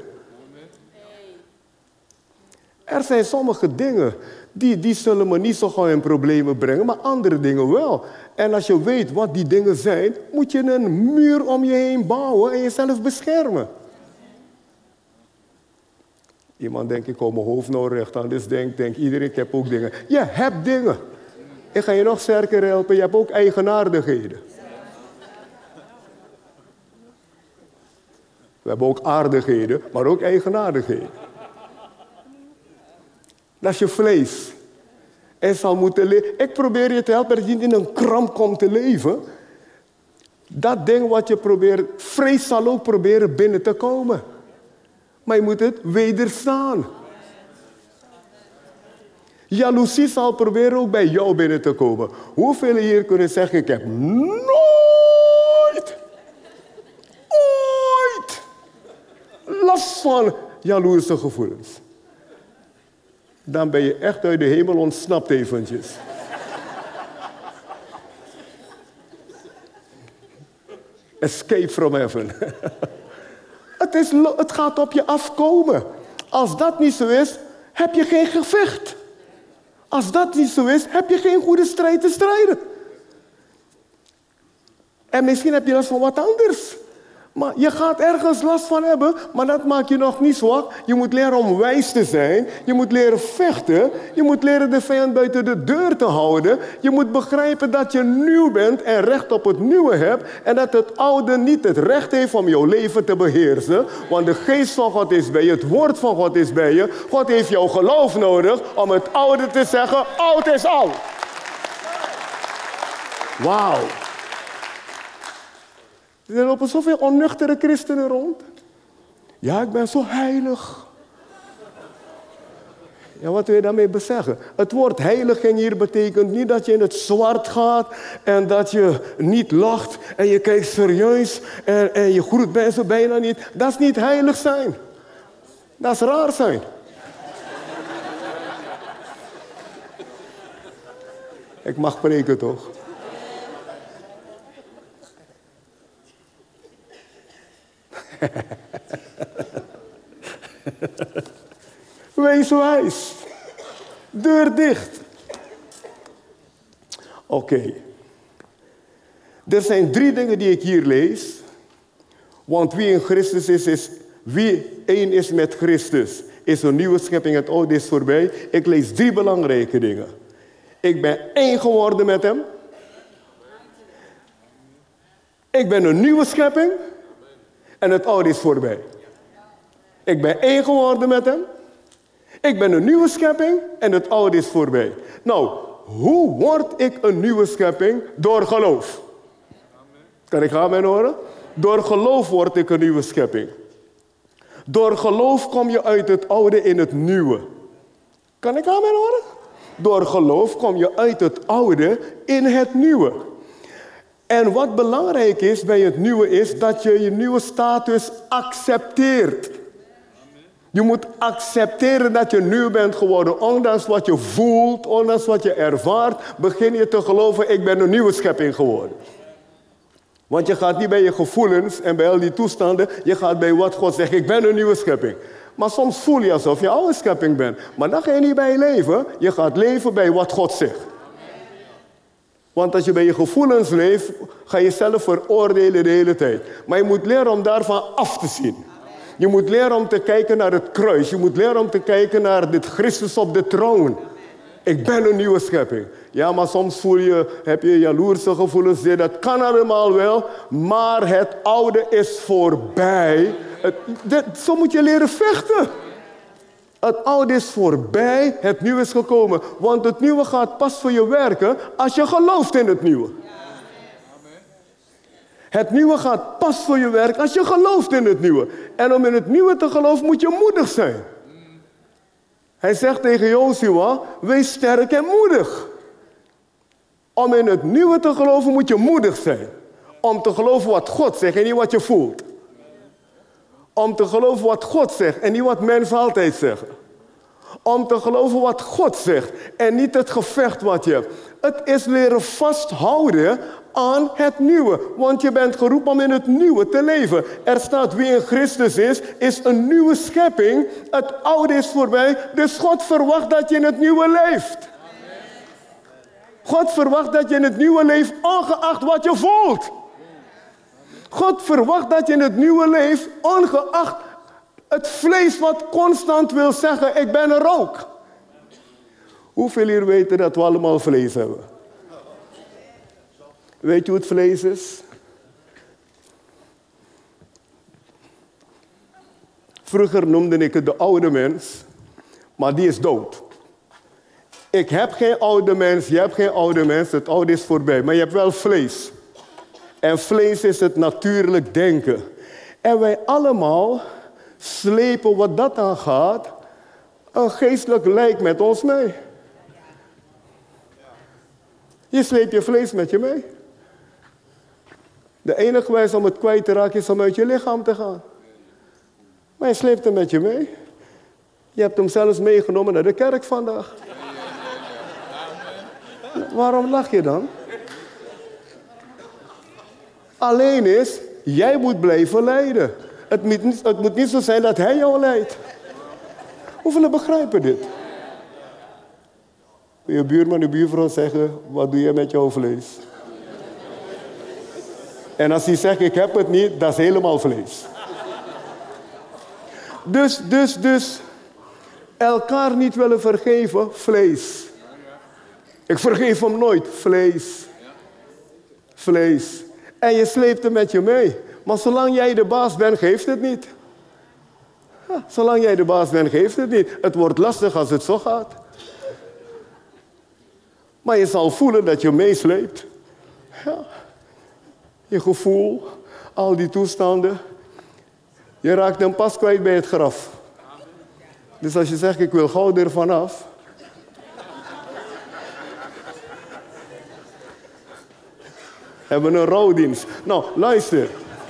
Er zijn sommige dingen die zullen me niet zo gauw in problemen brengen, maar andere dingen wel. En als je weet wat die dingen zijn, moet je een muur om je heen bouwen en jezelf beschermen. Iemand denkt, ik hou mijn hoofd nou recht aan, dus denkt iedereen, ik heb ook dingen. Je hebt dingen. Ik ga je nog sterker helpen, je hebt ook eigenaardigheden. We hebben ook aardigheden, maar ook eigenaardigheden. Dat is je vlees. En zal moeten leven. Ik probeer je te helpen dat je niet in een kramp komt te leven. Dat ding wat je probeert, vrees zal ook proberen binnen te komen. Maar je moet het wederstaan. Jaloezie zal proberen ook bij jou binnen te komen. Hoeveel hier kunnen zeggen, ik heb nooit last van jaloerse gevoelens. Dan ben je echt uit de hemel ontsnapt eventjes. Escape from heaven. Het gaat op je afkomen. Als dat niet zo is, heb je geen gevecht. Als dat niet zo is, heb je geen goede strijd te strijden. En misschien heb je last van wat anders. Maar je gaat ergens last van hebben, maar dat maakt je nog niet zwak. Je moet leren om wijs te zijn. Je moet leren vechten. Je moet leren de vijand buiten de deur te houden. Je moet begrijpen dat je nieuw bent en recht op het nieuwe hebt. En dat het oude niet het recht heeft om jouw leven te beheersen. Want de geest van God is bij je. Het woord van God is bij je. God heeft jouw geloof nodig om het oude te zeggen, oud is oud. Wauw. Er lopen zoveel onnuchtere christenen rond. Ja, ik ben zo heilig. Ja, wat wil je daarmee bezeggen? Het woord heiliging hier betekent niet dat je in het zwart gaat en dat je niet lacht en je kijkt serieus en je groet mensen bijna niet. Dat is niet heilig zijn. Dat is raar zijn. Ik mag preken toch? Wees wijs. Deur dicht. Oké. Er zijn 3 dingen die ik hier lees. Want wie in Christus is wie één is met Christus, is een nieuwe schepping. Het oude is voorbij. Ik lees 3 belangrijke dingen. Ik ben één geworden met hem. Ik ben een nieuwe schepping. En het oude is voorbij. Ik ben één geworden met hem. Ik ben een nieuwe schepping en het oude is voorbij. Nou, hoe word ik een nieuwe schepping? Door geloof. Kan ik amen horen? Door geloof word ik een nieuwe schepping. Door geloof kom je uit het oude in het nieuwe. Kan ik amen horen? Door geloof kom je uit het oude in het nieuwe. En wat belangrijk is bij het nieuwe is dat je je nieuwe status accepteert. Je moet accepteren dat je nieuw bent geworden. Ondanks wat je voelt, ondanks wat je ervaart, begin je te geloven, ik ben een nieuwe schepping geworden. Want je gaat niet bij je gevoelens en bij al die toestanden, je gaat bij wat God zegt, ik ben een nieuwe schepping. Maar soms voel je alsof je oude schepping bent. Maar dan ga je niet bij je leven, je gaat leven bij wat God zegt. Want als je bij je gevoelens leeft, ga je jezelf veroordelen de hele tijd. Maar je moet leren om daarvan af te zien. Je moet leren om te kijken naar het kruis. Je moet leren om te kijken naar dit Christus op de troon. Ik ben een nieuwe schepping. Ja, maar soms heb je jaloerse gevoelens. Dat kan allemaal wel, maar het oude is voorbij. Zo moet je leren vechten. Het oude is voorbij, het nieuwe is gekomen. Want het nieuwe gaat pas voor je werken als je gelooft in het nieuwe. Het nieuwe gaat pas voor je werken als je gelooft in het nieuwe. En om in het nieuwe te geloven moet je moedig zijn. Hij zegt tegen Jozua, wees sterk en moedig. Om in het nieuwe te geloven moet je moedig zijn. Om te geloven wat God zegt en niet wat je voelt. Om te geloven wat God zegt en niet wat mensen altijd zeggen. Om te geloven wat God zegt en niet het gevecht wat je hebt. Het is leren vasthouden aan het nieuwe. Want je bent geroepen om in het nieuwe te leven. Er staat wie in Christus is een nieuwe schepping. Het oude is voorbij. Dus God verwacht dat je in het nieuwe leeft. God verwacht dat je in het nieuwe leeft, ongeacht wat je voelt. God verwacht dat je in het nieuwe leeft, ongeacht het vlees wat constant wil zeggen, ik ben er ook. Hoeveel hier weten dat we allemaal vlees hebben? Weet je hoe het vlees is? Vroeger noemde ik het de oude mens, maar die is dood. Ik heb geen oude mens, je hebt geen oude mens, het oude is voorbij. Maar je hebt wel vlees. En vlees is het natuurlijk denken. En wij allemaal slepen wat dat aangaat, een geestelijk lijk met ons mee. Je sleept je vlees met je mee. De enige wijze om het kwijt te raken is om uit je lichaam te gaan. Maar je sleept hem met je mee. Je hebt hem zelfs meegenomen naar de kerk vandaag. Waarom lach je dan? Alleen is, jij moet blijven lijden. Het moet niet zo zijn dat hij jou leidt. Hoeveel begrijpen dit? Je buurman, je buurvrouw zeggen, wat doe je met jouw vlees? En als hij zegt, ik heb het niet, dat is helemaal vlees. Dus, elkaar niet willen vergeven, vlees. Ik vergeef hem nooit, vlees. Vlees. En je sleept hem met je mee. Maar zolang jij de baas bent, geeft het niet. Ja, zolang jij de baas bent, geeft het niet. Het wordt lastig als het zo gaat. Maar je zal voelen dat je meesleept. Ja. Je gevoel, al die toestanden. Je raakt hem pas kwijt bij het graf. Dus als je zegt, ik wil gauw er vanaf. Hebben een rouwdienst. Nou, luister.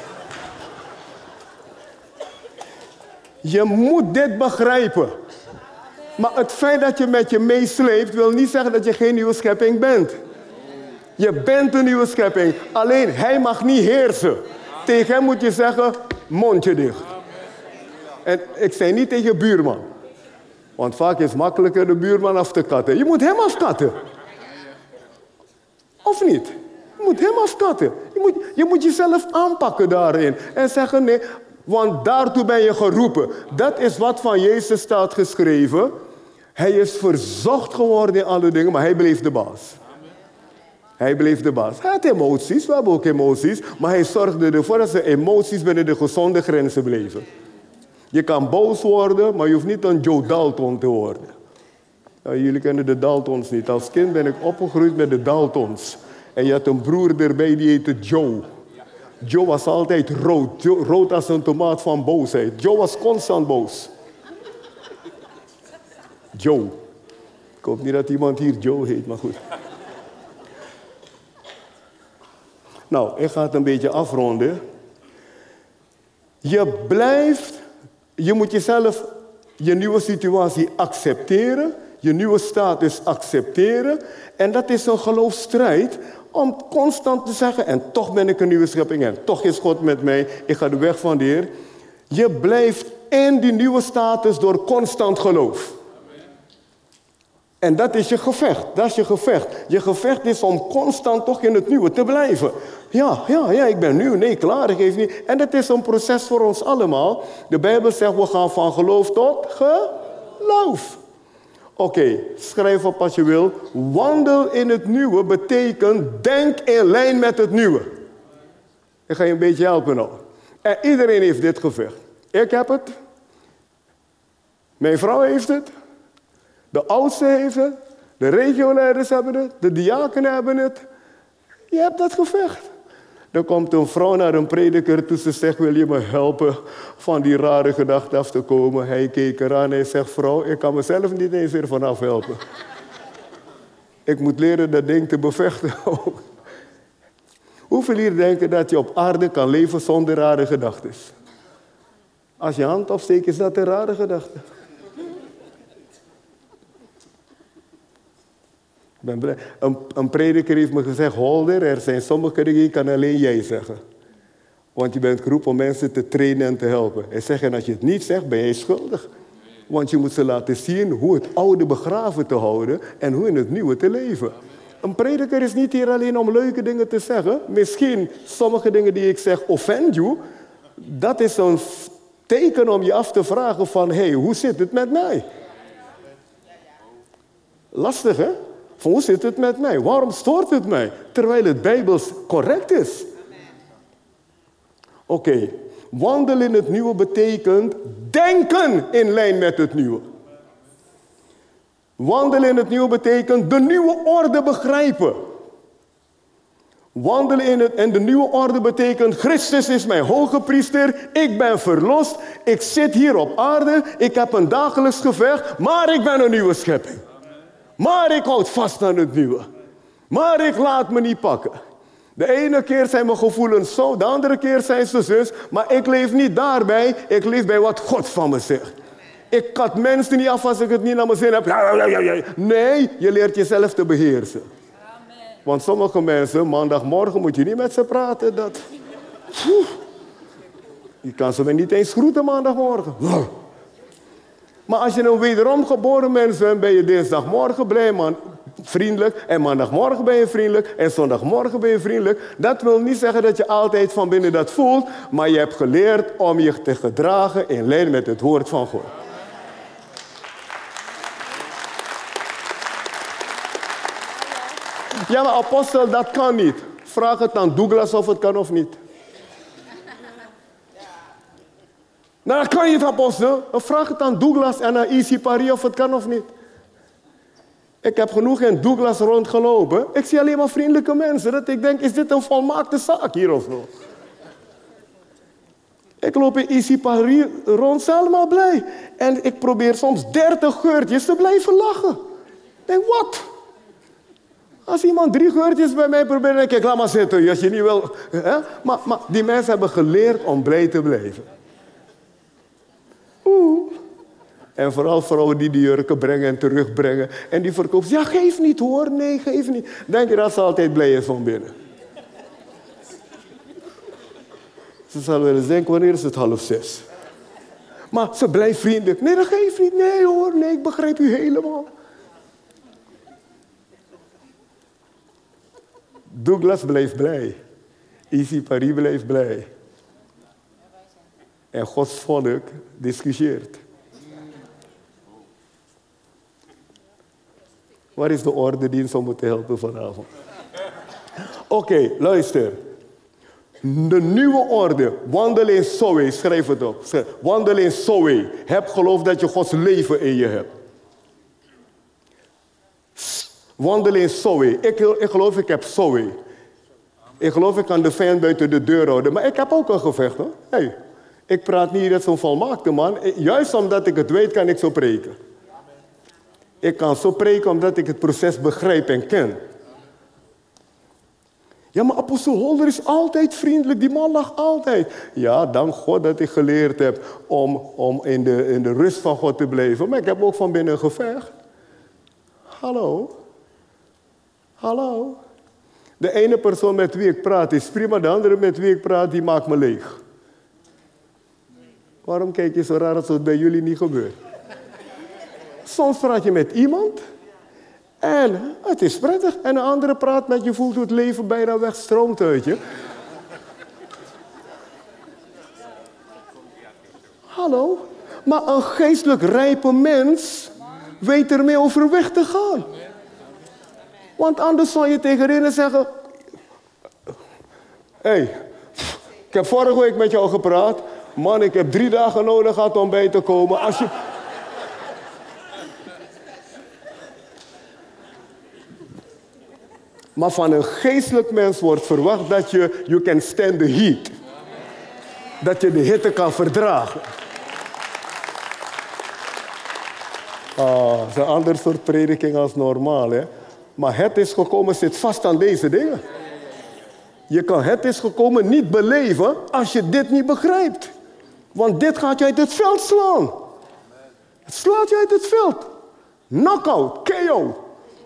Je moet dit begrijpen. Maar het feit dat je met je meesleept, wil niet zeggen dat je geen nieuwe schepping bent. Je bent een nieuwe schepping. Alleen, hij mag niet heersen. Tegen hem moet je zeggen, mondje dicht. En ik zei niet tegen buurman. Want vaak is het makkelijker de buurman af te katten. Je moet hem afkatten. Of niet? Je moet hem afkatten. Je moet jezelf aanpakken daarin. En zeggen nee, want daartoe ben je geroepen. Dat is wat van Jezus staat geschreven. Hij is verzocht geworden in alle dingen, maar hij bleef de baas. Hij bleef de baas. Hij had emoties, we hebben ook emoties. Maar hij zorgde ervoor dat zijn emoties binnen de gezonde grenzen bleven. Je kan boos worden, maar je hoeft niet een Joe Dalton te worden. Nou, jullie kennen de Daltons niet. Als kind ben ik opgegroeid met de Daltons. En je had een broer erbij, die heette Joe. Joe was altijd rood. Rood als een tomaat van boosheid. Joe was constant boos. Joe. Ik hoop niet dat iemand hier Joe heet, maar goed. Nou, ik ga het een beetje afronden. Je moet jezelf, je nieuwe situatie accepteren. Je nieuwe status accepteren. En dat is een geloofsstrijd om constant te zeggen, en toch ben ik een nieuwe schepping en toch is God met mij. Ik ga de weg van de Heer. Je blijft in die nieuwe status door constant geloof. En dat is je gevecht. Dat is je gevecht. Je gevecht is om constant toch in het nieuwe te blijven. Ja, ik ben nu. Nee, klaar, ik geef niet. En dat is een proces voor ons allemaal. De Bijbel zegt, we gaan van geloof tot geloof. Oké, schrijf op als je wil. Wandel in het nieuwe betekent, denk in lijn met het nieuwe. Ik ga je een beetje helpen nou. En iedereen heeft dit gevecht. Ik heb het. Mijn vrouw heeft het. De oudste heeft het. De regioleiders hebben het. De diakenen hebben het. Je hebt dat gevecht. Dan komt een vrouw naar een prediker toe. Ze zegt, wil je me helpen van die rare gedachten af te komen? Hij keek eraan en hij zegt, vrouw, ik kan mezelf niet eens er vanaf helpen. Ik moet leren dat ding te bevechten ook. Hoeveel hier denken dat je op aarde kan leven zonder rare gedachten? Als je hand opsteekt, is dat een rare gedachte. Ik ben blij. Een prediker heeft me gezegd, Holder, er zijn sommige dingen die kan alleen jij zeggen. Want je bent geroepen om mensen te trainen en te helpen. Hij zegt, en als je het niet zegt, ben jij schuldig. Want je moet ze laten zien hoe het oude begraven te houden en hoe in het nieuwe te leven. Een prediker is niet hier alleen om leuke dingen te zeggen. Misschien sommige dingen die ik zeg offend you. Dat is een teken om je af te vragen van, hey, hoe zit het met mij? Lastig, hè? Van, hoe zit het met mij? Waarom stoort het mij? Terwijl het Bijbels correct is. Oké. Wandelen in het nieuwe betekent denken in lijn met het nieuwe. Wandelen in het nieuwe betekent de nieuwe orde begrijpen. Wandelen in de nieuwe orde betekent, Christus is mijn hoge priester, ik ben verlost, ik zit hier op aarde, ik heb een dagelijks gevecht, maar ik ben een nieuwe schepping. Maar ik houd vast aan het nieuwe. Maar ik laat me niet pakken. De ene keer zijn mijn gevoelens zo, de andere keer zijn ze zus. Maar ik leef niet daarbij, ik leef bij wat God van me zegt. Ik kat mensen niet af als ik het niet naar mijn zin heb. Nee, je leert jezelf te beheersen. Amen. Want sommige mensen, maandagmorgen moet je niet met ze praten. Je kan ze niet eens groeten maandagmorgen. Maar als je een wederom geboren mens bent, ben je dinsdagmorgen blij, man, vriendelijk. En maandagmorgen ben je vriendelijk. En zondagmorgen ben je vriendelijk. Dat wil niet zeggen dat je altijd van binnen dat voelt. Maar je hebt geleerd om je te gedragen in lijn met het woord van God. Ja, maar apostel, dat kan niet. Vraag het aan Douglas of het kan of niet. Nou, dat kan niet, apostel. Vraag het aan Douglas en aan Isi Paris of het kan of niet. Ik heb genoeg in Douglas rondgelopen. Ik zie alleen maar vriendelijke mensen. Dat ik denk, is dit een volmaakte zaak hier of zo? Ik loop in Isi Paris rond, ze allemaal blij. En ik probeer soms 30 geurtjes te blijven lachen. Ik denk, wat? Als iemand 3 geurtjes bij mij probeert, dan denk ik, laat maar zitten. Als je niet wil. Hè? Maar die mensen hebben geleerd om blij te blijven. En vooral vrouwen die jurken brengen en terugbrengen. En die verkopen. Ja, geef niet hoor. Nee, geef niet. Denk je dat ze altijd blij is van binnen? Ze zal wel eens denken, wanneer is het 5:30? Maar ze blijft vriendelijk. Nee, dat geeft niet. Nee hoor, nee, ik begrijp u helemaal. Douglas blijft blij. Isi Paris blijft blij. En Gods volk discussieert. Waar is de orde die ons moeten helpen vanavond? Oké, luister. De nieuwe orde. Wandel in Zoe. Schrijf het op. Wandel in Zoe. Heb geloof dat je Gods leven in je hebt. Wandel in Zoe. Ik geloof ik heb Zoe. Ik geloof ik kan de vijand buiten de deur houden. Maar ik heb ook een gevecht hoor. Hey, ik praat niet als zo'n volmaakte man. Juist omdat ik het weet kan ik zo preken. Ik kan zo preken omdat ik het proces begrijp en ken. Ja, maar apostel Holder is altijd vriendelijk. Die man lacht altijd. Ja, dank God dat ik geleerd heb om in de rust van God te blijven. Maar ik heb ook van binnen een gevecht. Hallo? Hallo? De ene persoon met wie ik praat is prima. De andere met wie ik praat, die maakt me leeg. Waarom kijk je zo raar als het bij jullie niet gebeurt? Soms praat je met iemand en het is prettig. En een andere praat met je, voelt hoe het leven bijna wegstroomt uit je. Hallo? Maar een geestelijk rijpe mens weet ermee overweg te gaan. Want anders zou je tegen hen zeggen... Hé, ik heb vorige week met jou gepraat. Man, ik heb 3 dagen nodig gehad om bij te komen. Als je... Maar van een geestelijk mens wordt verwacht dat you can stand the heat. Dat je de hitte kan verdragen. Dat is een ander soort prediking als normaal, hè. Maar het is gekomen zit vast aan deze dingen. Je kan het is gekomen niet beleven als je dit niet begrijpt. Want dit gaat je uit het veld slaan. Het slaat je uit het veld. Knockout, KO.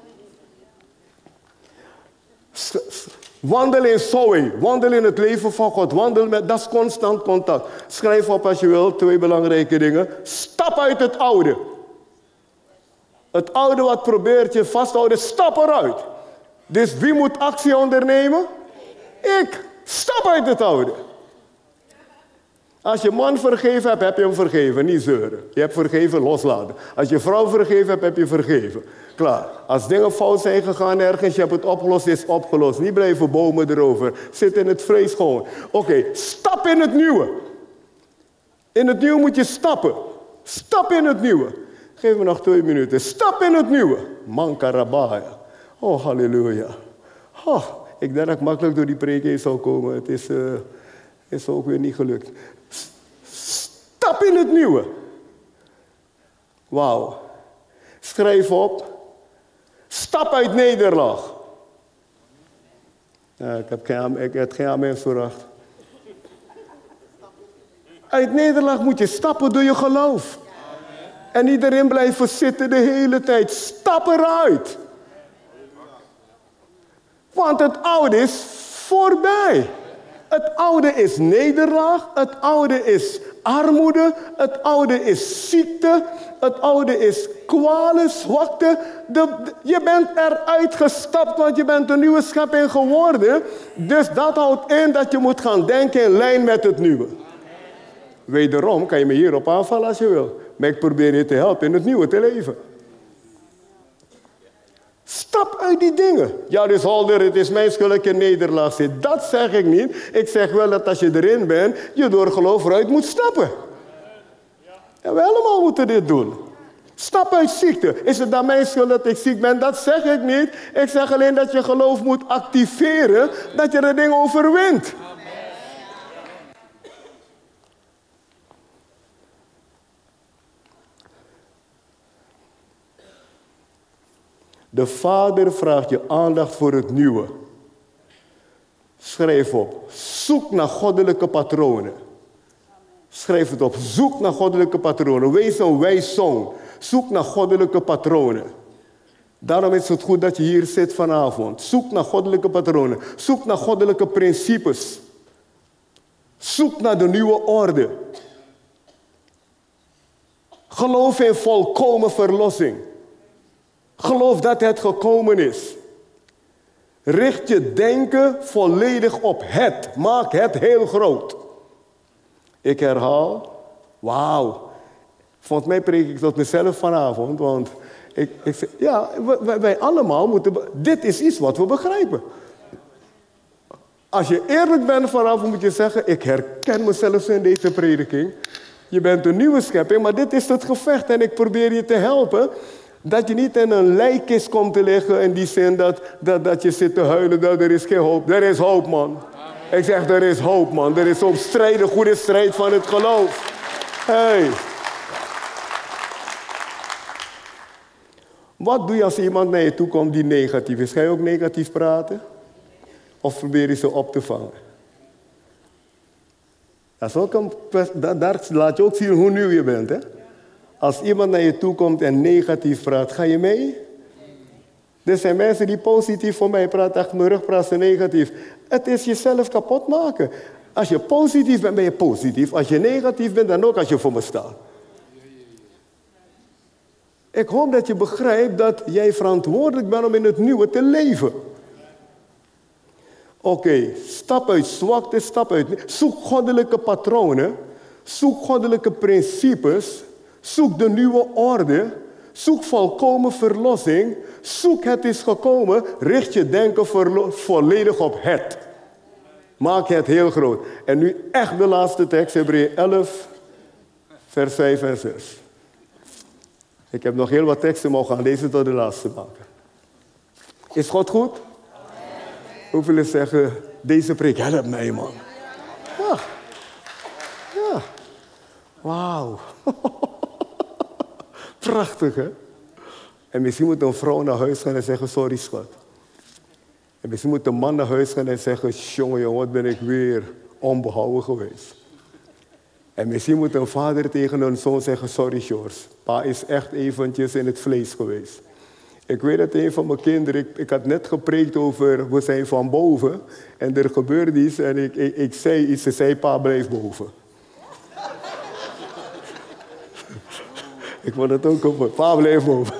Wandel in Zoe, wandel in het leven van God, wandel met, dat is constant contact. Schrijf op als je wil, 2 belangrijke dingen. Stap uit het oude. Het oude wat probeert je vast te houden, stap eruit. Dus wie moet actie ondernemen? Ik. Stap uit het oude. Als je man vergeven hebt, heb je hem vergeven, niet zeuren. Je hebt vergeven, loslaten. Als je vrouw vergeven hebt, heb je vergeven. Klaar. Als dingen fout zijn gegaan ergens, je hebt het opgelost, is opgelost. Niet blijven bomen erover. Zit in het vlees gewoon. Oké, stap in het nieuwe. In het nieuwe moet je stappen. Stap in het nieuwe. Geef me nog 2 minuten. Stap in het nieuwe. Mankarabaya. Oh, halleluja. Oh, ik dacht dat ik makkelijk door die preek heen zou komen. Het is ook weer niet gelukt. Stap in het nieuwe. Wauw. Schrijf op. Stap uit nederlaag. Ja, ik heb geen amen verwacht. Uit nederlaag moet je stappen door je geloof. En niet erin blijven zitten de hele tijd. Stap eruit. Want het oude is voorbij. Het oude is nederlaag. Het oude is armoede. Het oude is ziekte. Het oude is kwalen, zwakte. Je bent eruit gestapt, want je bent een nieuwe schepping geworden. Dus dat houdt in dat je moet gaan denken in lijn met het nieuwe. Wederom kan je me hierop aanvallen als je wil. Maar ik probeer je te helpen in het nieuwe te leven. Stap uit die dingen. Ja, dus Holder, het is mijn schuld dat je nederlaag zit. Dat zeg ik niet. Ik zeg wel dat als je erin bent, je door geloof eruit moet stappen. En we allemaal moeten dit doen. Stap uit ziekte. Is het dan mijn schuld dat ik ziek ben? Dat zeg ik niet. Ik zeg alleen dat je geloof moet activeren, dat je de dingen overwint. De Vader vraagt je aandacht voor het nieuwe. Schrijf op. Zoek naar goddelijke patronen. Schrijf het op. Zoek naar goddelijke patronen. Wees een wijs zoon. Zoek naar goddelijke patronen. Daarom is het goed dat je hier zit vanavond. Zoek naar goddelijke patronen. Zoek naar goddelijke principes. Zoek naar de nieuwe orde. Geloof in volkomen verlossing. Geloof dat het gekomen is. Richt je denken volledig op het. Maak het heel groot. Ik herhaal. Wauw. Volgens mij preek ik tot mezelf vanavond. Want ik zeg, ja, wij allemaal moeten... Dit is iets wat we begrijpen. Als je eerlijk bent vanavond moet je zeggen... Ik herken mezelf in deze prediking. Je bent een nieuwe schepping, maar dit is het gevecht. En ik probeer je te helpen... Dat je niet in een lijkkist komt te liggen in die zin dat je zit te huilen dat er is geen hoop. Er is hoop, man. Amen. Ik zeg, er is hoop, man. Er is op strijd, een goede strijd van het geloof. Hey. Wat doe je als iemand naar je toe komt die negatief is? Ga je ook negatief praten? Of probeer je ze op te vangen? Daar laat je ook zien hoe nieuw je bent. Hè? Als iemand naar je toe komt en negatief praat, ga je mee? Er zijn mensen die positief voor mij praten, achter mijn rug praten ze negatief. Het is jezelf kapot maken. Als je positief bent, ben je positief. Als je negatief bent, dan ook als je voor me staat. Ik hoop dat je begrijpt dat jij verantwoordelijk bent om in het nieuwe te leven. Oké, stap uit zwakte, stap uit. Zoek goddelijke patronen. Zoek goddelijke principes. Zoek de nieuwe orde. Zoek volkomen verlossing. Zoek het is gekomen. Richt je denken volledig op het. Maak het heel groot. En nu echt de laatste tekst, Hebreeën 11, vers 5 en 6. Ik heb nog heel wat teksten, maar we gaan deze tot de laatste maken. Is God goed? Hoeveel zeggen, deze preek helpt mij, man. Ja. Ja. Wauw. Prachtig, hè? En misschien moet een vrouw naar huis gaan en zeggen, sorry, schat. En misschien moet een man naar huis gaan en zeggen, jongen, wat ben ik weer onbehouden geweest. En misschien moet een vader tegen een zoon zeggen, sorry, George. Pa is echt eventjes in het vlees geweest. Ik weet dat een van mijn kinderen, ik had net gepreekt over, we zijn van boven. En er gebeurde iets en ik zei iets, ze zei, pa, blijf boven. Ik vond het ook op, pa, blijf boven.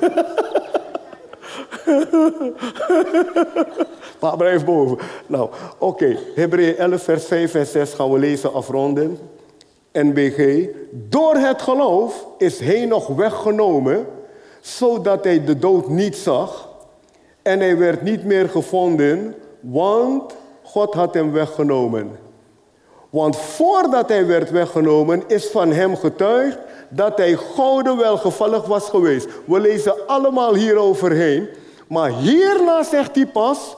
Pa, blijf boven. Nou, oké. Hebreeën 11, vers 5 en 6 gaan we lezen afronden. NBG. Door het geloof is Henoch weggenomen, zodat hij de dood niet zag. En hij werd niet meer gevonden, want God had hem weggenomen. Want voordat hij werd weggenomen, is van hem getuigd dat hij Gode welgevallig was geweest. We lezen allemaal hier overheen. Maar hierna zegt hij pas,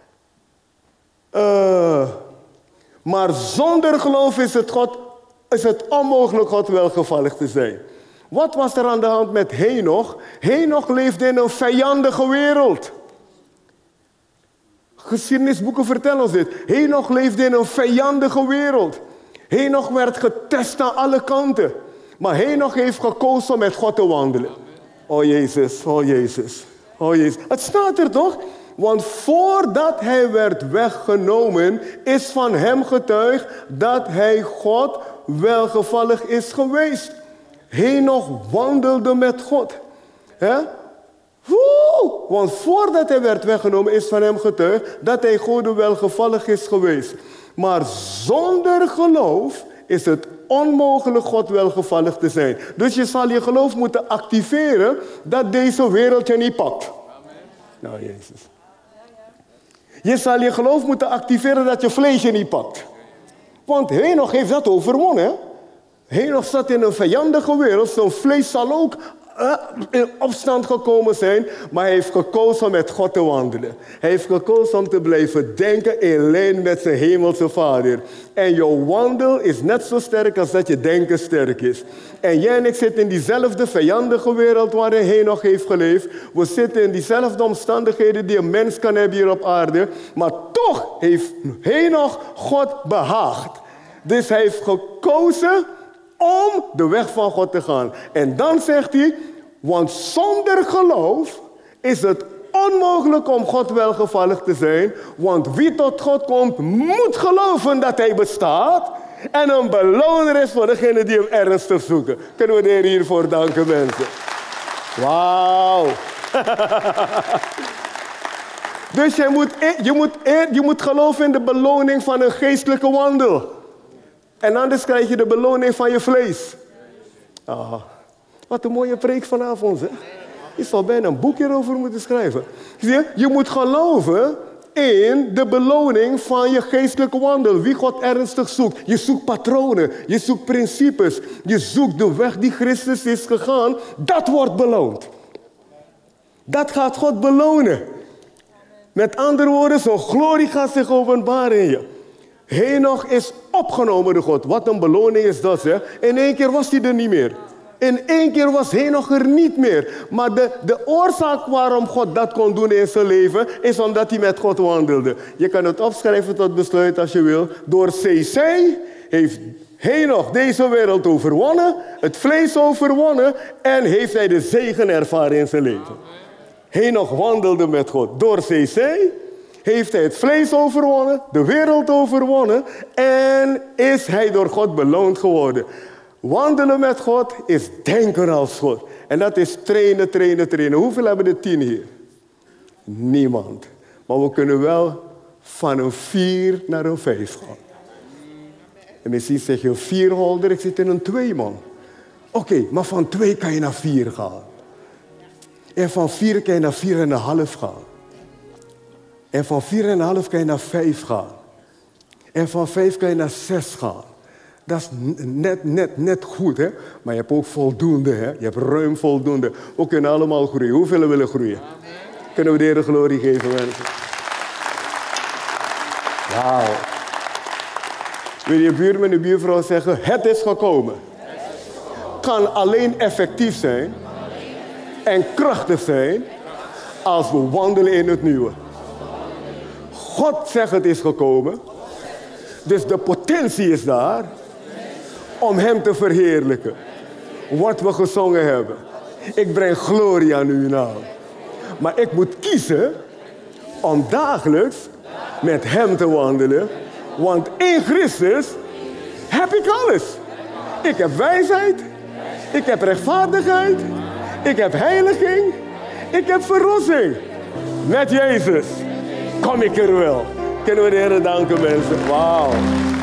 maar zonder geloof is het onmogelijk God welgevallig te zijn. Wat was er aan de hand met Henoch? Henoch leefde in een vijandige wereld. Geschiedenisboeken vertellen ons dit. Henoch leefde in een vijandige wereld. Henoch werd getest aan alle kanten. Maar Henoch heeft gekozen om met God te wandelen. Oh Jezus, oh Jezus, oh Jezus. Het staat er toch? Want voordat hij werd weggenomen, is van hem getuigd dat hij God welgevallig is geweest. Henoch wandelde met God. Want voordat hij werd weggenomen, is van hem getuigd dat hij God welgevallig is geweest. Maar zonder geloof is het onmogelijk God welgevallig te zijn. Dus je zal je geloof moeten activeren dat deze wereld je niet pakt. Amen. Nou, Jezus. Je zal je geloof moeten activeren dat je vlees je niet pakt. Want Henoch heeft dat overwonnen. Henoch zat in een vijandige wereld. Zijn vlees zal ook in opstand gekomen zijn. Maar hij heeft gekozen om met God te wandelen. Hij heeft gekozen om te blijven denken in lijn met zijn hemelse Vader. En jouw wandel is net zo sterk als dat je denken sterk is. En jij en ik zitten in diezelfde vijandige wereld waarin Henoch heeft geleefd. We zitten in diezelfde omstandigheden die een mens kan hebben hier op aarde. Maar toch heeft Henoch God behaagd. Dus hij heeft gekozen om de weg van God te gaan. En dan zegt hij, want zonder geloof is het onmogelijk om God welgevallig te zijn. Want wie tot God komt, moet geloven dat hij bestaat. En een beloner is voor degenen die hem ernstig zoeken. Kunnen we de Heer hiervoor danken, mensen. Wauw. Dus je moet geloven in de beloning van een geestelijke wandel. En anders krijg je de beloning van je vlees. Ah, wat een mooie preek vanavond, hè? Je zou bijna een boek hierover moeten schrijven. Zie je? Je moet geloven in de beloning van je geestelijke wandel. Wie God ernstig zoekt. Je zoekt patronen. Je zoekt principes. Je zoekt de weg die Christus is gegaan. Dat wordt beloond. Dat gaat God belonen. Met andere woorden, zijn glorie gaat zich openbaren in je. Henoch is opgenomen door God. Wat een beloning is dat, hè? In één keer was hij er niet meer. in één keer was Henoch er niet meer. Maar de oorzaak waarom God dat kon doen in zijn leven, is omdat hij met God wandelde. Je kan het opschrijven tot besluit als je wil. Door CC heeft Henoch deze wereld overwonnen, het vlees overwonnen en heeft hij de zegen ervaren in zijn leven. Henoch wandelde met God. Door CC heeft hij het vlees overwonnen, de wereld overwonnen en is hij door God beloond geworden. Wandelen met God is denken als God. En dat is trainen, trainen, trainen. Hoeveel hebben er 10 hier? Niemand. Maar we kunnen wel van een 4 naar een 5 gaan. En misschien zeg je een 4-holder, ik zit in een 2, man. Oké, maar van 2 kan je naar 4 gaan. En van 4 kan je naar 4,5 gaan. En van 4,5 kan je naar 5 gaan. En van 5 kan je naar 6 gaan. Dat is net goed, hè? Maar je hebt ook voldoende, hè? Je hebt ruim voldoende. We kunnen allemaal groeien. Hoeveel willen groeien? Amen. Kunnen we de Heer glorie geven, mensen? Wauw. Wil je buurman en de buurvrouw zeggen, het is gekomen. Kan alleen effectief zijn en krachtig zijn als we wandelen in het nieuwe. God zegt het is gekomen. Dus de potentie is daar om hem te verheerlijken. Wat we gezongen hebben. Ik breng glorie aan uw naam. Maar ik moet kiezen om dagelijks met hem te wandelen. Want in Christus heb ik alles. Ik heb wijsheid. Ik heb rechtvaardigheid. Ik heb heiliging. Ik heb verlossing. Met Jezus kom ik er wel. Kunnen we de Heer danken, mensen. Wauw.